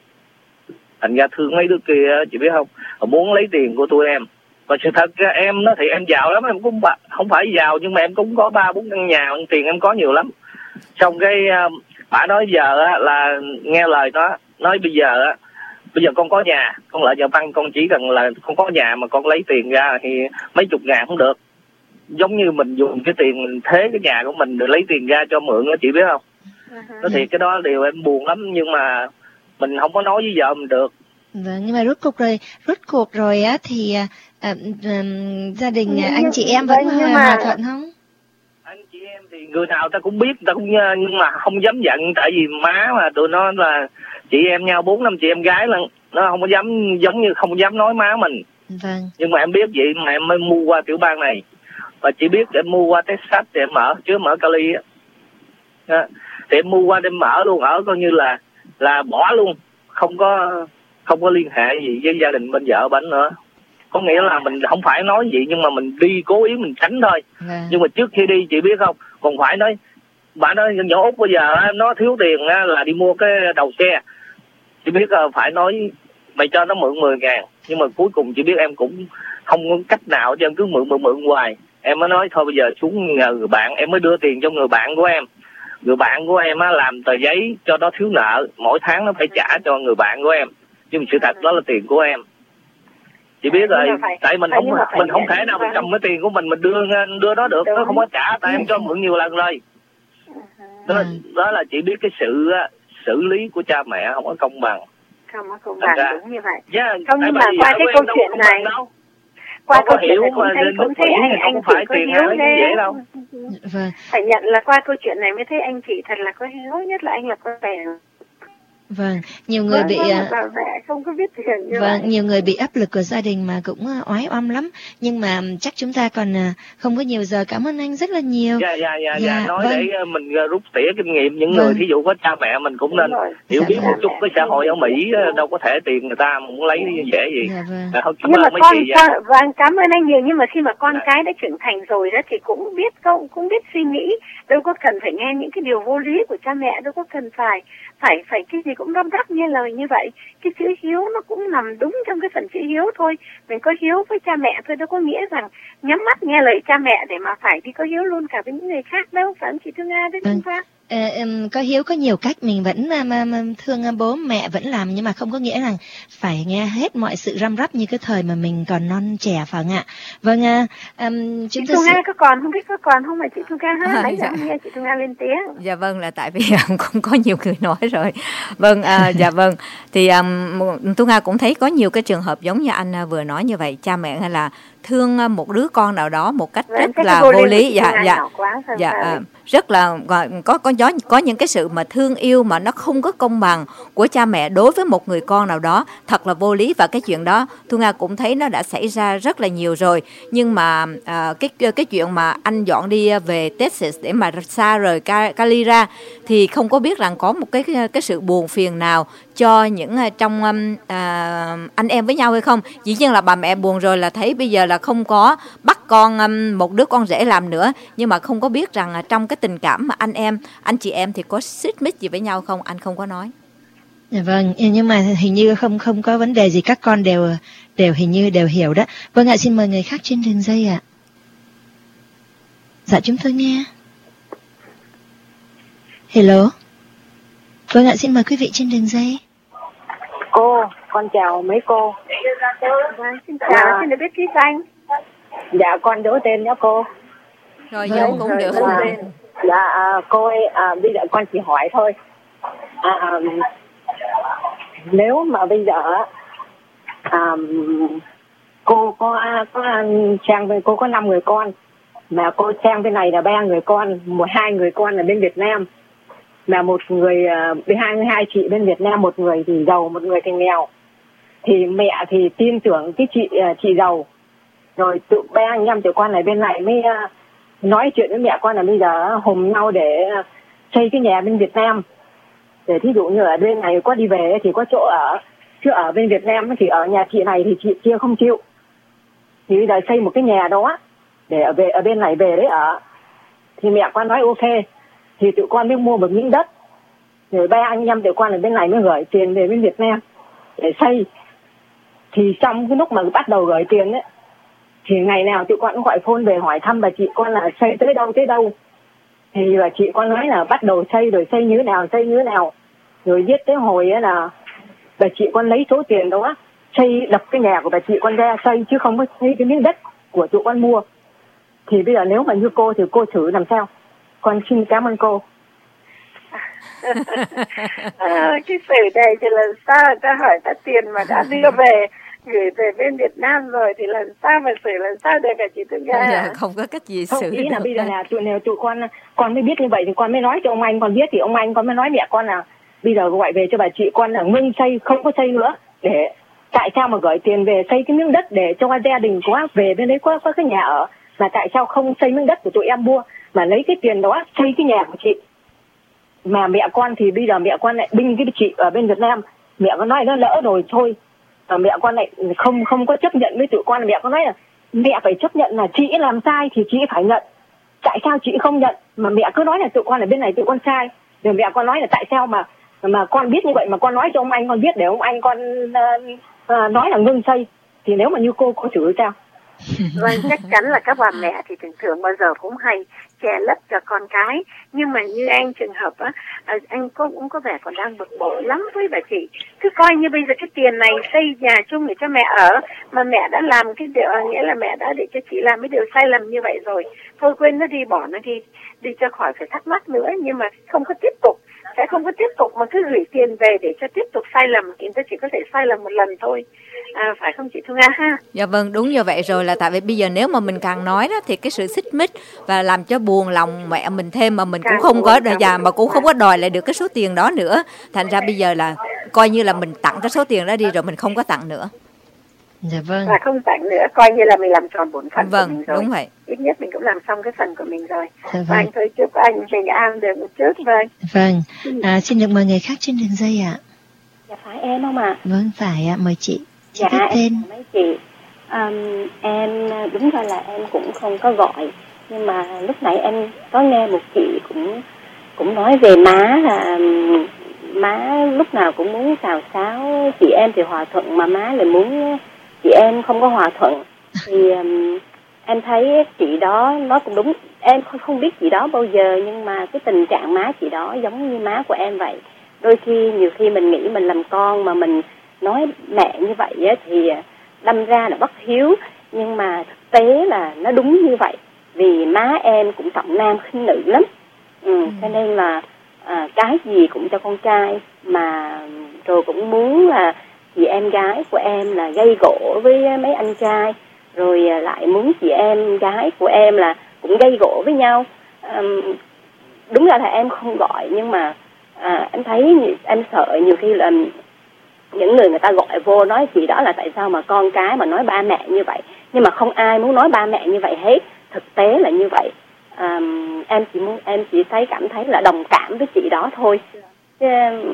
thành ra thương mấy đứa kia, chị biết không, họ muốn lấy tiền của tụi em. Và sự thật ra em đó thì em giàu lắm, em cũng không phải giàu, nhưng mà em cũng có ba bốn căn nhà, tiền em có nhiều lắm. Xong cái bà nói giờ á, là nghe lời nó, nói bây giờ á, bây giờ con có nhà, con lại nhà băng, con chỉ cần là con có nhà mà con lấy tiền ra thì mấy chục ngàn không được. Giống như mình dùng cái tiền mình thế cái nhà của mình để lấy tiền ra cho mượn đó, chị biết không? Nó thì cái đó điều em buồn lắm, nhưng mà mình không có nói với vợ mình được. Vâng, nhưng mà rốt cuộc rồi, rốt cuộc rồi á thì à, à, à, gia đình nhưng, anh chị em vẫn hòa, mà... hòa thuận không? Anh chị em thì người nào ta cũng biết, ta cũng nhưng mà không dám giận, tại vì má mà tụi nó là chị em nhau bốn năm chị em gái lần, nó không có dám, giống như không dám nói má mình. Vâng. Nhưng mà em biết vậy mà em mới mua qua tiểu bang này, và chị biết em mua qua Texas để em mở, chứ mở Cali á. À, thì em mua qua để mở luôn, ở coi như là là bỏ luôn, không có không có liên hệ gì với gia đình bên vợ bánh nữa. Có nghĩa là mình không phải nói gì, nhưng mà mình đi cố ý mình tránh thôi. À. Nhưng mà trước khi đi chị biết không, còn phải nói, bà nói nhỏ Út bây giờ nó thiếu tiền là đi mua cái đầu xe. Chị biết phải nói mày cho nó mượn mười ngàn, nhưng mà cuối cùng chị biết em cũng không có cách nào cho em cứ mượn mượn mượn hoài. Em mới nói thôi bây giờ xuống nhờ người bạn, em mới đưa tiền cho người bạn của em. Người bạn của em á làm tờ giấy cho nó thiếu nợ, mỗi tháng nó phải trả cho người bạn của em. Nhưng mà sự thật đó là tiền của em. Chị biết rồi, phải, tại mình không mình không thể nào mình cầm cái tiền của mình mình đưa đưa nó được, nó không có trả, tại em cho mượn nhiều lần rồi. Đó, đó là chị biết cái sự xử lý của cha mẹ không có công bằng. Không có công bằng, đúng như vậy. Yeah, không, nhưng mà qua cái câu chuyện này, qua câu chuyện này cũng thấy, cũng thấy anh anh chị có hiếu ghê. Vâng. Phải nhận là qua câu chuyện này mới thấy anh chị thật là có hiếu, nhất là anh là có vẻ. Vâng, nhiều người vâng, bị vâng, không có biết tiền như vâng, vậy. nhiều người bị áp lực của gia đình mà cũng oái oăm lắm, nhưng mà chắc chúng ta còn không có nhiều giờ. Cảm ơn anh rất là nhiều. Dạ dạ dạ, dạ. Nói vâng. Để mình rút tỉa kinh nghiệm những vâng. người thí dụ có cha mẹ mình cũng nên hiểu biết một chút. Cái xã hội ở Mỹ đâu có thể tiền người ta muốn lấy dễ gì. Dạ, vâng. À, không, nhưng mà con, con vâng, cảm ơn anh nhiều, nhưng mà khi mà con dạ. cái đã trưởng thành rồi đó thì cũng biết cũng, cũng biết suy nghĩ, đâu có cần phải nghe những cái điều vô lý của cha mẹ, đâu có cần phải phải phải cái gì cũng đâm đắp nghe lời như vậy. Cái chữ hiếu nó cũng nằm đúng trong cái phần chữ hiếu thôi. Mình có hiếu với cha mẹ thôi, đâu có nghĩa rằng nhắm mắt nghe lời cha mẹ để mà phải đi có hiếu luôn cả với những người khác đâu, phải không chị Thương Nga đấy không phải? Ờ, um, có hiếu có nhiều cách, mình vẫn uh, thương uh, bố mẹ vẫn làm, nhưng mà không có nghĩa rằng phải nghe hết mọi sự răm rắp như cái thời mà mình còn non trẻ, phải không ạ? Vâng, uh, um, chúng chị Thương Nga có còn không biết có còn không mà chị Thương Nga hát nãy giờ nghe chị Thương Nga lên tiếng. Dạ vâng, là tại vì cũng có nhiều người nói rồi. Vâng, uh, dạ vâng, thì um, Thu Nga cũng thấy có nhiều cái trường hợp giống như anh uh, vừa nói như vậy, cha mẹ hay là thương uh, một đứa con nào đó một cách rất là vô lý. Dạ dạ dạ uh, rất là có có có có những cái sự mà thương yêu mà nó không có công bằng của cha mẹ đối với một người con nào đó, thật là vô lý. Và cái chuyện đó Thu Nga cũng thấy nó đã xảy ra rất là nhiều rồi. Nhưng mà à, cái cái chuyện mà anh dọn đi về Texas để mà xa rời Cali ra thì không có biết rằng có một cái cái sự buồn phiền nào cho những trong à, anh em với nhau hay không. Dĩ nhiên là bà mẹ buồn rồi, là thấy bây giờ là không có bắt con một đứa con rể làm nữa, nhưng mà không có biết rằng trong cái tình cảm mà anh em anh chị em thì có xích mích gì với nhau không, anh không có nói. Dạ vâng, nhưng mà hình như không không có vấn đề gì, các con đều đều hình như đều hiểu đó. Vâng ạ, xin mời người khác trên đường dây ạ. Dạ chúng tôi nghe. Hello. Vâng ạ, xin mời quý vị trên đường dây. Cô, con chào mấy cô. Vâng, xin chào, dạ. Xin được biết ký danh. Dạ, con đố tên nhé cô. Rồi, vâng, cũng được. À, dạ, à, cô ơi, à, bây giờ con chỉ hỏi thôi. À, à, nếu mà bây giờ à, cô có có trang bên cô có năm người con, mà cô trang bên này là ba người con, một hai người con là bên Việt Nam, mà một người bên hai hai chị bên Việt Nam, một người thì giàu, một người thì nghèo, thì mẹ thì tin tưởng cái chị chị giàu, rồi tụi ba anh em tụi con này bên này mới nói chuyện với mẹ con là bây giờ hùng nhau để xây cái nhà bên Việt Nam, để thí dụ như ở bên này có đi về thì có chỗ ở, chứ ở bên Việt Nam thì ở nhà chị này thì chị kia không chịu, thì bây giờ xây một cái nhà đó để ở về ở bên này về đấy ở, thì mẹ con nói ok, thì tụi con mới mua một miếng đất Rồi ba anh em tụi con ở bên này mới gửi tiền về bên Việt Nam để xây. Thì trong cái lúc mà bắt đầu gửi tiền ấy, thì ngày nào tụi con cũng gọi phone về hỏi thăm bà chị con là xây tới đâu tới đâu. Thì bà chị con nói là bắt đầu xây rồi xây như thế nào, xây như thế nào. Rồi viết tới hồi ấy là bà chị con lấy số tiền đó xây đập cái nhà của bà chị con ra xây, chứ không có xây cái miếng đất của tụi con mua. Thì bây giờ nếu mà như cô thì cô xử làm sao? Con xin cảm ơn cô. à, cái xử này thì làm sao ta hỏi ta tiền mà đã đưa về gửi về bên Việt Nam rồi thì làm sao mà xử, làm sao được cả chị Tư Nga? Dạ, không có cách gì không, xử ý là được. bây giờ là tụi nếu tụi con con mới biết như vậy thì con mới nói cho ông anh con biết, thì ông anh con mới nói mẹ con là bây giờ gọi về cho bà chị con là ngưng xây, không có xây nữa. Để tại sao mà gửi tiền về xây cái miếng đất để cho gia đình có về bên đấy có có cái nhà ở, mà tại sao không xây miếng đất của tụi em mua mà lấy cái tiền đó xây cái nhà của chị? Mà mẹ con thì bây giờ mẹ con lại binh cái chị ở bên Việt Nam, mẹ con nói nó lỡ rồi thôi. Mà mẹ con lại không không có chấp nhận với tụi con. Mẹ con nói là mẹ phải chấp nhận là chị làm sai thì chị phải nhận. Tại sao chị không nhận? Mà mẹ cứ nói là tụi con ở bên này tụi con sai. Rồi mẹ con nói là tại sao mà mà con biết như vậy mà con nói cho ông anh con biết để ông anh con uh, uh, nói là ngưng xây. Thì nếu mà như cô cô xử sao? Vâng, chắc chắn là các bà mẹ thì thường thường bao giờ cũng hay che lấp cho con cái. Nhưng mà như anh trường hợp á, anh cũng, cũng có vẻ còn đang bực bội lắm với bà chị. Cứ coi như bây giờ cái tiền này xây nhà chung để cho mẹ ở, mà mẹ đã làm cái điều, nghĩa là mẹ đã để cho chị làm cái điều sai lầm như vậy rồi. Thôi quên nó đi, bỏ nó đi, đi cho khỏi phải thắc mắc nữa. Nhưng mà không có tiếp tục, sẽ không có tiếp tục mà cứ gửi tiền về để cho tiếp tục sai lầm. Thì ta chỉ có thể sai lầm một lần thôi. À, phải không chị Thu Nga ha? Dạ vâng, đúng như vậy rồi. Là tại vì bây giờ nếu mà mình càng nói đó thì cái sự xích mích và làm cho buồn lòng mẹ mình thêm, mà mình càng cũng không buồn, có đòi già mà cũng không có đòi lại được cái số tiền đó nữa. Thành ra bây giờ là coi như là mình tặng cái số tiền đó đi rồi mình không có tặng nữa. Dạ vâng. Và không tặng nữa, coi như là mình làm tròn bổn phận vâng, của mình rồi. Đúng vậy. Ít nhất mình cũng làm xong cái phần của mình rồi. Dạ vâng. Và anh thôi chúc anh bình an được một chút. Vâng. Vâng. À, xin được mời người khác trên đường dây ạ. Dạ phải em không ạ? À? Vâng phải ạ, mời chị. Chị dạ, biết tên. Mấy chị. Um, em đúng ra là em cũng không có gọi, nhưng mà lúc nãy em có nghe một chị cũng cũng nói về má là má lúc nào cũng muốn xào xáo chị em thì hòa thuận, mà má lại muốn chị em không có hòa thuận. Thì um, em thấy chị đó nói cũng đúng. Em không, không biết chị đó bao giờ, nhưng mà cái tình trạng má chị đó giống như má của em vậy. Đôi khi nhiều khi mình nghĩ mình làm con mà mình nói mẹ như vậy á, thì đâm ra là bất hiếu, nhưng mà thực tế là nó đúng như vậy. Vì má em cũng trọng nam khinh nữ lắm, ừ, ừ. Cho nên là à, cái gì cũng cho con trai, mà rồi cũng muốn là chị em gái của em là gây gổ với mấy anh trai, rồi lại muốn chị em gái của em là cũng gây gổ với nhau. À, đúng ra là em không gọi, nhưng mà à, em thấy em sợ nhiều khi là những người người ta gọi vô nói chị đó là tại sao mà con cái mà nói ba mẹ như vậy, nhưng mà không ai muốn nói ba mẹ như vậy hết. Thực tế là như vậy. À, em chỉ muốn em chỉ thấy cảm thấy là đồng cảm với chị đó thôi. Chứ,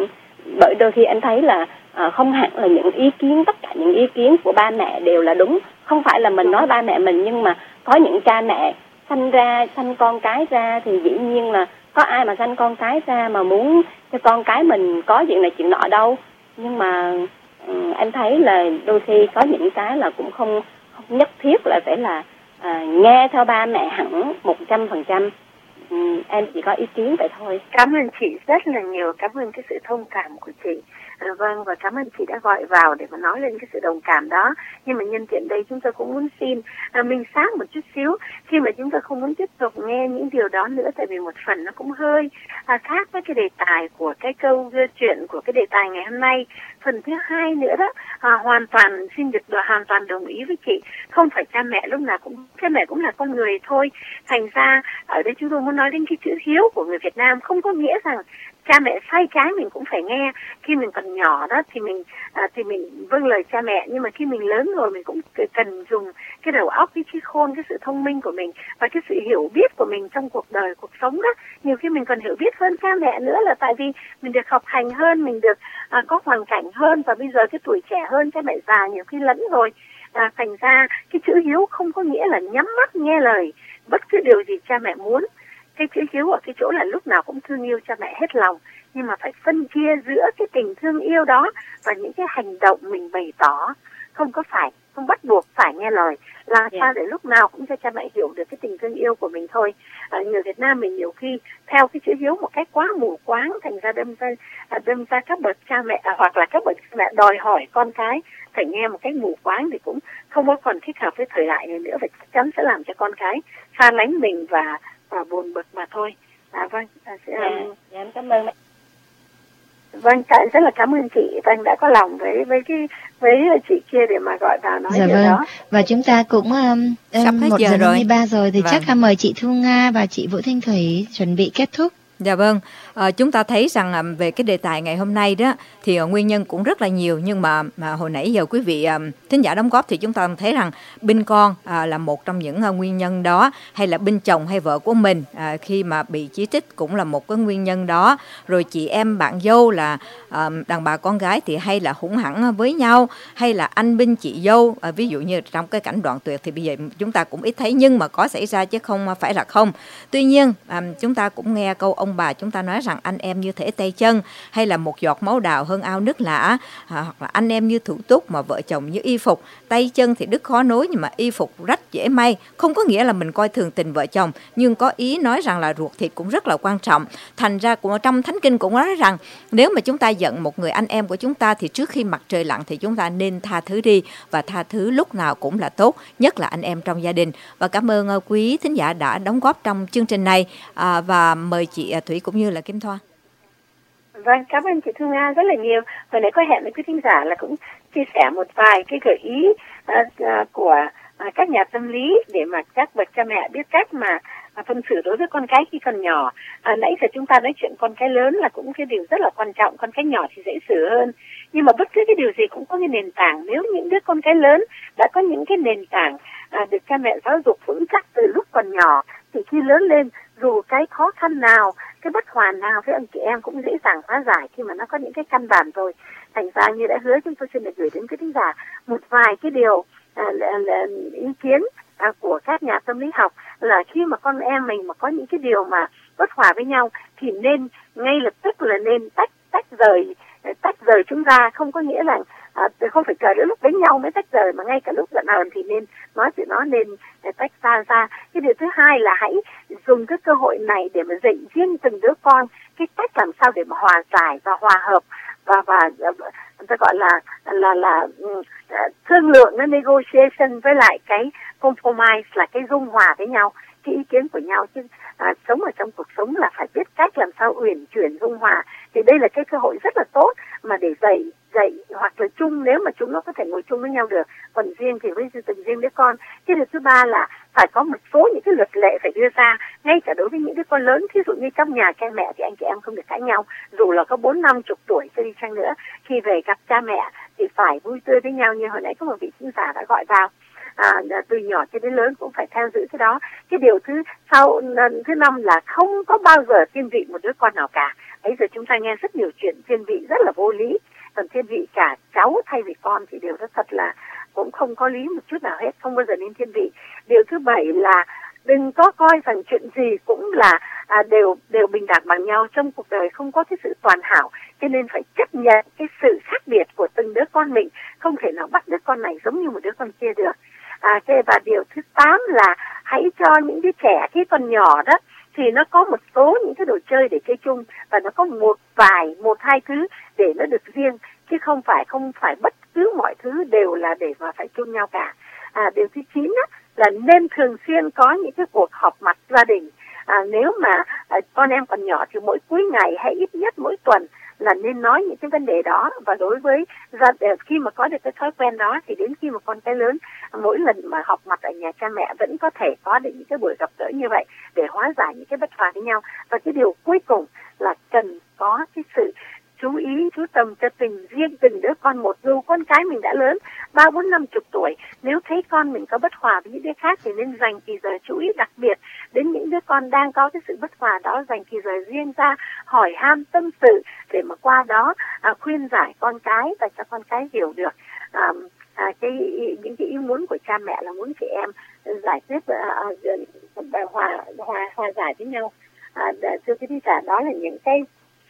bởi đôi khi em thấy là à, không hẳn là những ý kiến, tất cả những ý kiến của ba mẹ đều là đúng. Không phải là mình nói ba mẹ mình, nhưng mà có những cha mẹ sanh ra sanh con cái ra thì dĩ nhiên là có ai mà sanh con cái ra mà muốn cho con cái mình có chuyện này chuyện nọ đâu. Nhưng mà um, em thấy là đôi khi có những cái là cũng không, không nhất thiết là phải là à, nghe theo ba mẹ hẳn một trăm phần trăm. Um, em chỉ có ý kiến vậy thôi. Cảm ơn chị rất là nhiều, cảm ơn cái sự thông cảm của chị. À, vâng, và cảm ơn chị đã gọi vào để mà nói lên cái sự đồng cảm đó. Nhưng mà nhân tiện đây chúng tôi cũng muốn xin à, mình sáng một chút xíu, khi mà chúng tôi không muốn tiếp tục nghe những điều đó nữa, tại vì một phần nó cũng hơi à, khác với cái đề tài của cái câu chuyện của cái đề tài ngày hôm nay. Phần thứ hai nữa đó, à, hoàn toàn xin được hoàn toàn đồng ý với chị. Không phải cha mẹ lúc nào cũng, cha mẹ cũng là con người thôi. Thành ra ở đây chúng tôi muốn nói đến cái chữ hiếu của người Việt Nam, không có nghĩa rằng cha mẹ sai trái mình cũng phải nghe. Khi mình còn nhỏ đó thì mình à, thì mình vâng lời cha mẹ, nhưng mà khi mình lớn rồi mình cũng cần dùng cái đầu óc, cái trí khôn, cái sự thông minh của mình và cái sự hiểu biết của mình trong cuộc đời, cuộc sống đó. Nhiều khi mình còn hiểu biết hơn cha mẹ nữa, là tại vì mình được học hành hơn, mình được à, có hoàn cảnh hơn, và bây giờ cái tuổi trẻ hơn, cha mẹ già nhiều khi lẫn rồi. À, thành ra cái chữ hiếu không có nghĩa là nhắm mắt nghe lời bất cứ điều gì cha mẹ muốn. Cái chữ hiếu ở cái chỗ là lúc nào cũng thương yêu cha mẹ hết lòng. nhưng mà phải phân chia giữa cái tình thương yêu đó và những cái hành động mình bày tỏ. Không có phải, không bắt buộc phải nghe lời, làm sao yeah. để lúc nào cũng cho cha mẹ hiểu được cái tình thương yêu của mình thôi. À, người Việt Nam mình nhiều khi theo cái chữ hiếu một cách quá mù quáng, thành ra đâm ra đâm ra các bậc cha mẹ à, hoặc là các bậc cha mẹ đòi hỏi con cái phải nghe một cách mù quáng thì cũng không có còn thích hợp với thời đại này nữa, và chắc chắn sẽ làm cho con cái xa lánh mình và, và buồn bực mà thôi. À, vâng, à, sẽ, dạ, um... dạ, em cảm ơn. Vâng, rất là cảm ơn chị, Vâng đã có lòng với với cái với chị kia để mà gọi vào nói dạ điều vâng. đó. Và chúng ta cũng um, sắp hết một giờ giờ rồi. năm mươi ba rồi thì vâng. chắc là mời chị Thu Nga và chị Vũ Thanh Thủy chuẩn bị kết thúc. Dạ vâng, à, chúng ta thấy rằng à, về cái đề tài ngày hôm nay đó thì à, nguyên nhân cũng rất là nhiều, nhưng mà, mà hồi nãy giờ quý vị à, thính giả đóng góp thì chúng ta thấy rằng binh con à, là một trong những à, nguyên nhân đó, hay là binh chồng hay vợ của mình à, khi mà bị chỉ trích cũng là một cái nguyên nhân đó. Rồi chị em bạn dâu là à, đàn bà con gái thì hay là hung hãn với nhau, hay là anh binh chị dâu, à, ví dụ như trong cái cảnh đoạn tuyệt thì bây giờ chúng ta cũng ít thấy, nhưng mà có xảy ra chứ không phải là không. Tuy nhiên à, chúng ta cũng nghe câu ông bà chúng ta nói rằng anh em như thể tay chân, hay là một giọt máu đào hơn ao nước lã, à, hoặc là anh em như thủ túc mà vợ chồng như y phục, tay chân thì đứt khó nối nhưng mà y phục rách dễ may. Không có nghĩa là mình coi thường tình vợ chồng, nhưng có ý nói rằng là ruột thịt cũng rất là quan trọng. Thành ra cũng trong Thánh Kinh cũng nói rằng nếu mà chúng ta giận một người anh em của chúng ta thì trước khi mặt trời lặn thì chúng ta nên tha thứ đi, và tha thứ lúc nào cũng là tốt, nhất là anh em trong gia đình. Và cảm ơn quý thính giả đã đóng góp trong chương trình này, à, và mời chị Thủy cũng như là Kim Thoa. Vâng, cảm ơn chị Thu Nga rất là nhiều. Hồi nãy có hẹn với quý thính giả là cũng chia sẻ một vài cái gợi ý uh, uh, của uh, các nhà tâm lý để mà các bậc cha mẹ biết cách mà uh, phân xử đối với con cái khi còn nhỏ. Uh, nãy giờ chúng ta nói chuyện con cái lớn là cũng cái điều rất là quan trọng, con cái nhỏ thì dễ xử hơn. Nhưng mà bất cứ cái điều gì cũng có cái nền tảng. Nếu những đứa con cái lớn đã có những cái nền tảng uh, được cha mẹ giáo dục vững chắc từ lúc còn nhỏ, thì khi lớn lên dù cái khó khăn nào, cái bất hòa nào với anh chị em cũng dễ dàng hóa giải khi mà nó có những cái căn bản rồi. Thành ra như đã hứa, chúng tôi xin được gửi đến quý thính giả một vài cái điều à, là, là, ý kiến à, của các nhà tâm lý học, là khi mà con em mình mà có những cái điều mà bất hòa với nhau thì nên ngay lập tức là nên tách tách rời tách rời chúng ra. Không có nghĩa là à, không phải chờ đến lúc đánh nhau mới tách rời, mà ngay cả lúc giận hờn thì nên nói chuyện nó nên tách xa ra. Cái điều thứ hai là hãy dùng cái cơ hội này để mà dạy riêng từng đứa con cái cách làm sao để mà hòa giải và hòa hợp và và ta gọi là là là uh, thương lượng, nó negotiation với lại cái compromise là cái dung hòa với nhau, cái ý kiến của nhau. Chứ à, sống ở trong cuộc sống là phải biết cách làm sao uyển chuyển dung hòa. Thì đây là cái cơ hội rất là tốt mà để dạy dạy hoặc là chung, nếu mà chúng nó có thể ngồi chung với nhau được, còn riêng thì với từng riêng đứa con. Cái điều thứ ba là phải có một số những cái luật lệ phải đưa ra ngay cả đối với những đứa con lớn. Thí dụ như trong nhà cha mẹ thì anh chị em không được cãi nhau, dù là có bốn năm chục tuổi cho đi chăng nữa. Khi về gặp cha mẹ thì phải vui tươi với nhau, như hồi nãy có một vị chuyên gia đã gọi vào. À, từ nhỏ cho đến lớn cũng phải theo giữ cái đó. Cái điều thứ sau thứ năm là không có bao giờ thiên vị một đứa con nào cả. Bây giờ chúng ta nghe rất nhiều chuyện thiên vị rất là vô lý, còn thiên vị cả cháu thay vì con thì điều đó thật là cũng không có lý một chút nào hết, không bao giờ nên thiên vị. Điều thứ bảy là đừng có coi rằng chuyện gì cũng là à, đều đều bình đẳng bằng nhau. Trong cuộc đời không có cái sự toàn hảo, cho nên phải chấp nhận cái sự khác biệt của từng đứa con mình, không thể nào bắt đứa con này giống như một đứa con kia được. À, và điều thứ tám là hãy cho những đứa trẻ khi còn nhỏ đó thì nó có một số những cái đồ chơi để chơi chung, và nó có một vài một hai thứ để nó được riêng, chứ không phải không phải bất cứ mọi thứ đều là để mà phải chung nhau cả. À, điều thứ chín á, là nên thường xuyên có những cái cuộc họp mặt gia đình. À, nếu mà à, con em còn nhỏ thì mỗi cuối ngày hay ít nhất mỗi tuần là nên nói những cái vấn đề đó. Và đối với gia khi mà có được cái thói quen đó thì đến khi mà con cái lớn, mỗi lần mà họp mặt ở nhà cha mẹ vẫn có thể có được những cái buổi gặp gỡ như vậy để hóa giải những cái bất hòa với nhau. Và cái điều cuối cùng là cần có cái sự chú ý, chú tâm cho từng riêng từng đứa con một. Dù con cái mình đã lớn ba bốn năm chục tuổi, nếu thấy con mình có bất hòa với những đứa khác thì nên dành kỳ giờ chú ý đặc biệt đến những đứa con đang có cái sự bất hòa đó, dành kỳ giờ riêng ra hỏi han tâm sự để mà qua đó à, khuyên giải con cái và cho con cái hiểu được à, à, cái những cái ý muốn của cha mẹ là muốn chị em giải quyết à, à, hòa hòa hòa giải với nhau. À, thưa quý vị giả, đó là những cái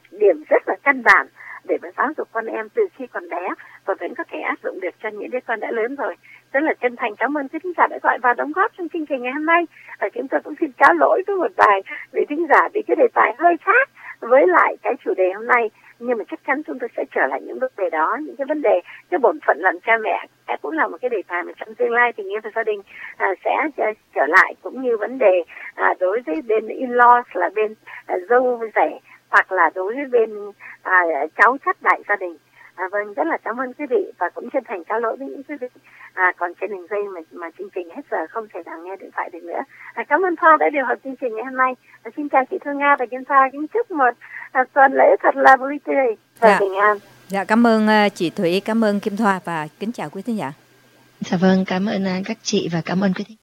điểm rất là căn bản để mà giáo dục con em từ khi còn bé và vẫn có thể áp dụng được cho những đứa con đã lớn rồi. Rất là chân thành cảm ơn quý thính giả đã gọi vào đóng góp trong chương trình ngày hôm nay. Và chúng tôi cũng xin cáo lỗi với một vài vị thính giả vì cái đề tài hơi khác với lại cái chủ đề hôm nay, nhưng mà chắc chắn chúng tôi sẽ trở lại những vấn đề đó, những cái vấn đề cái bổn phận làm cha mẹ cũng là một cái đề tài mà trong tương lai tình yêu và gia đình à, sẽ trở lại, cũng như vấn đề à, đối với bên in-laws là bên à, dâu rể hoặc là đối với bên à, cháu chắt đại gia đình. À, vâng, rất là cảm ơn quý vị và cũng chân thành cáo lỗi với những quý vị à, còn trên đường dây mà mà chương trình hết giờ không thể nào nghe điện thoại được nữa. À, cảm ơn Thoa đã điều hợp chương trình ngày hôm nay. À, xin chào chị Thương Nga và Kim Thoa, kính chúc một à, tuần lễ thật là vui tươi và dạ. bình an. Dạ, cảm ơn uh, chị Thủy, cảm ơn Kim Thoa và kính chào quý thính giả. Dạ vâng, cảm ơn uh, các chị và cảm ơn quý thính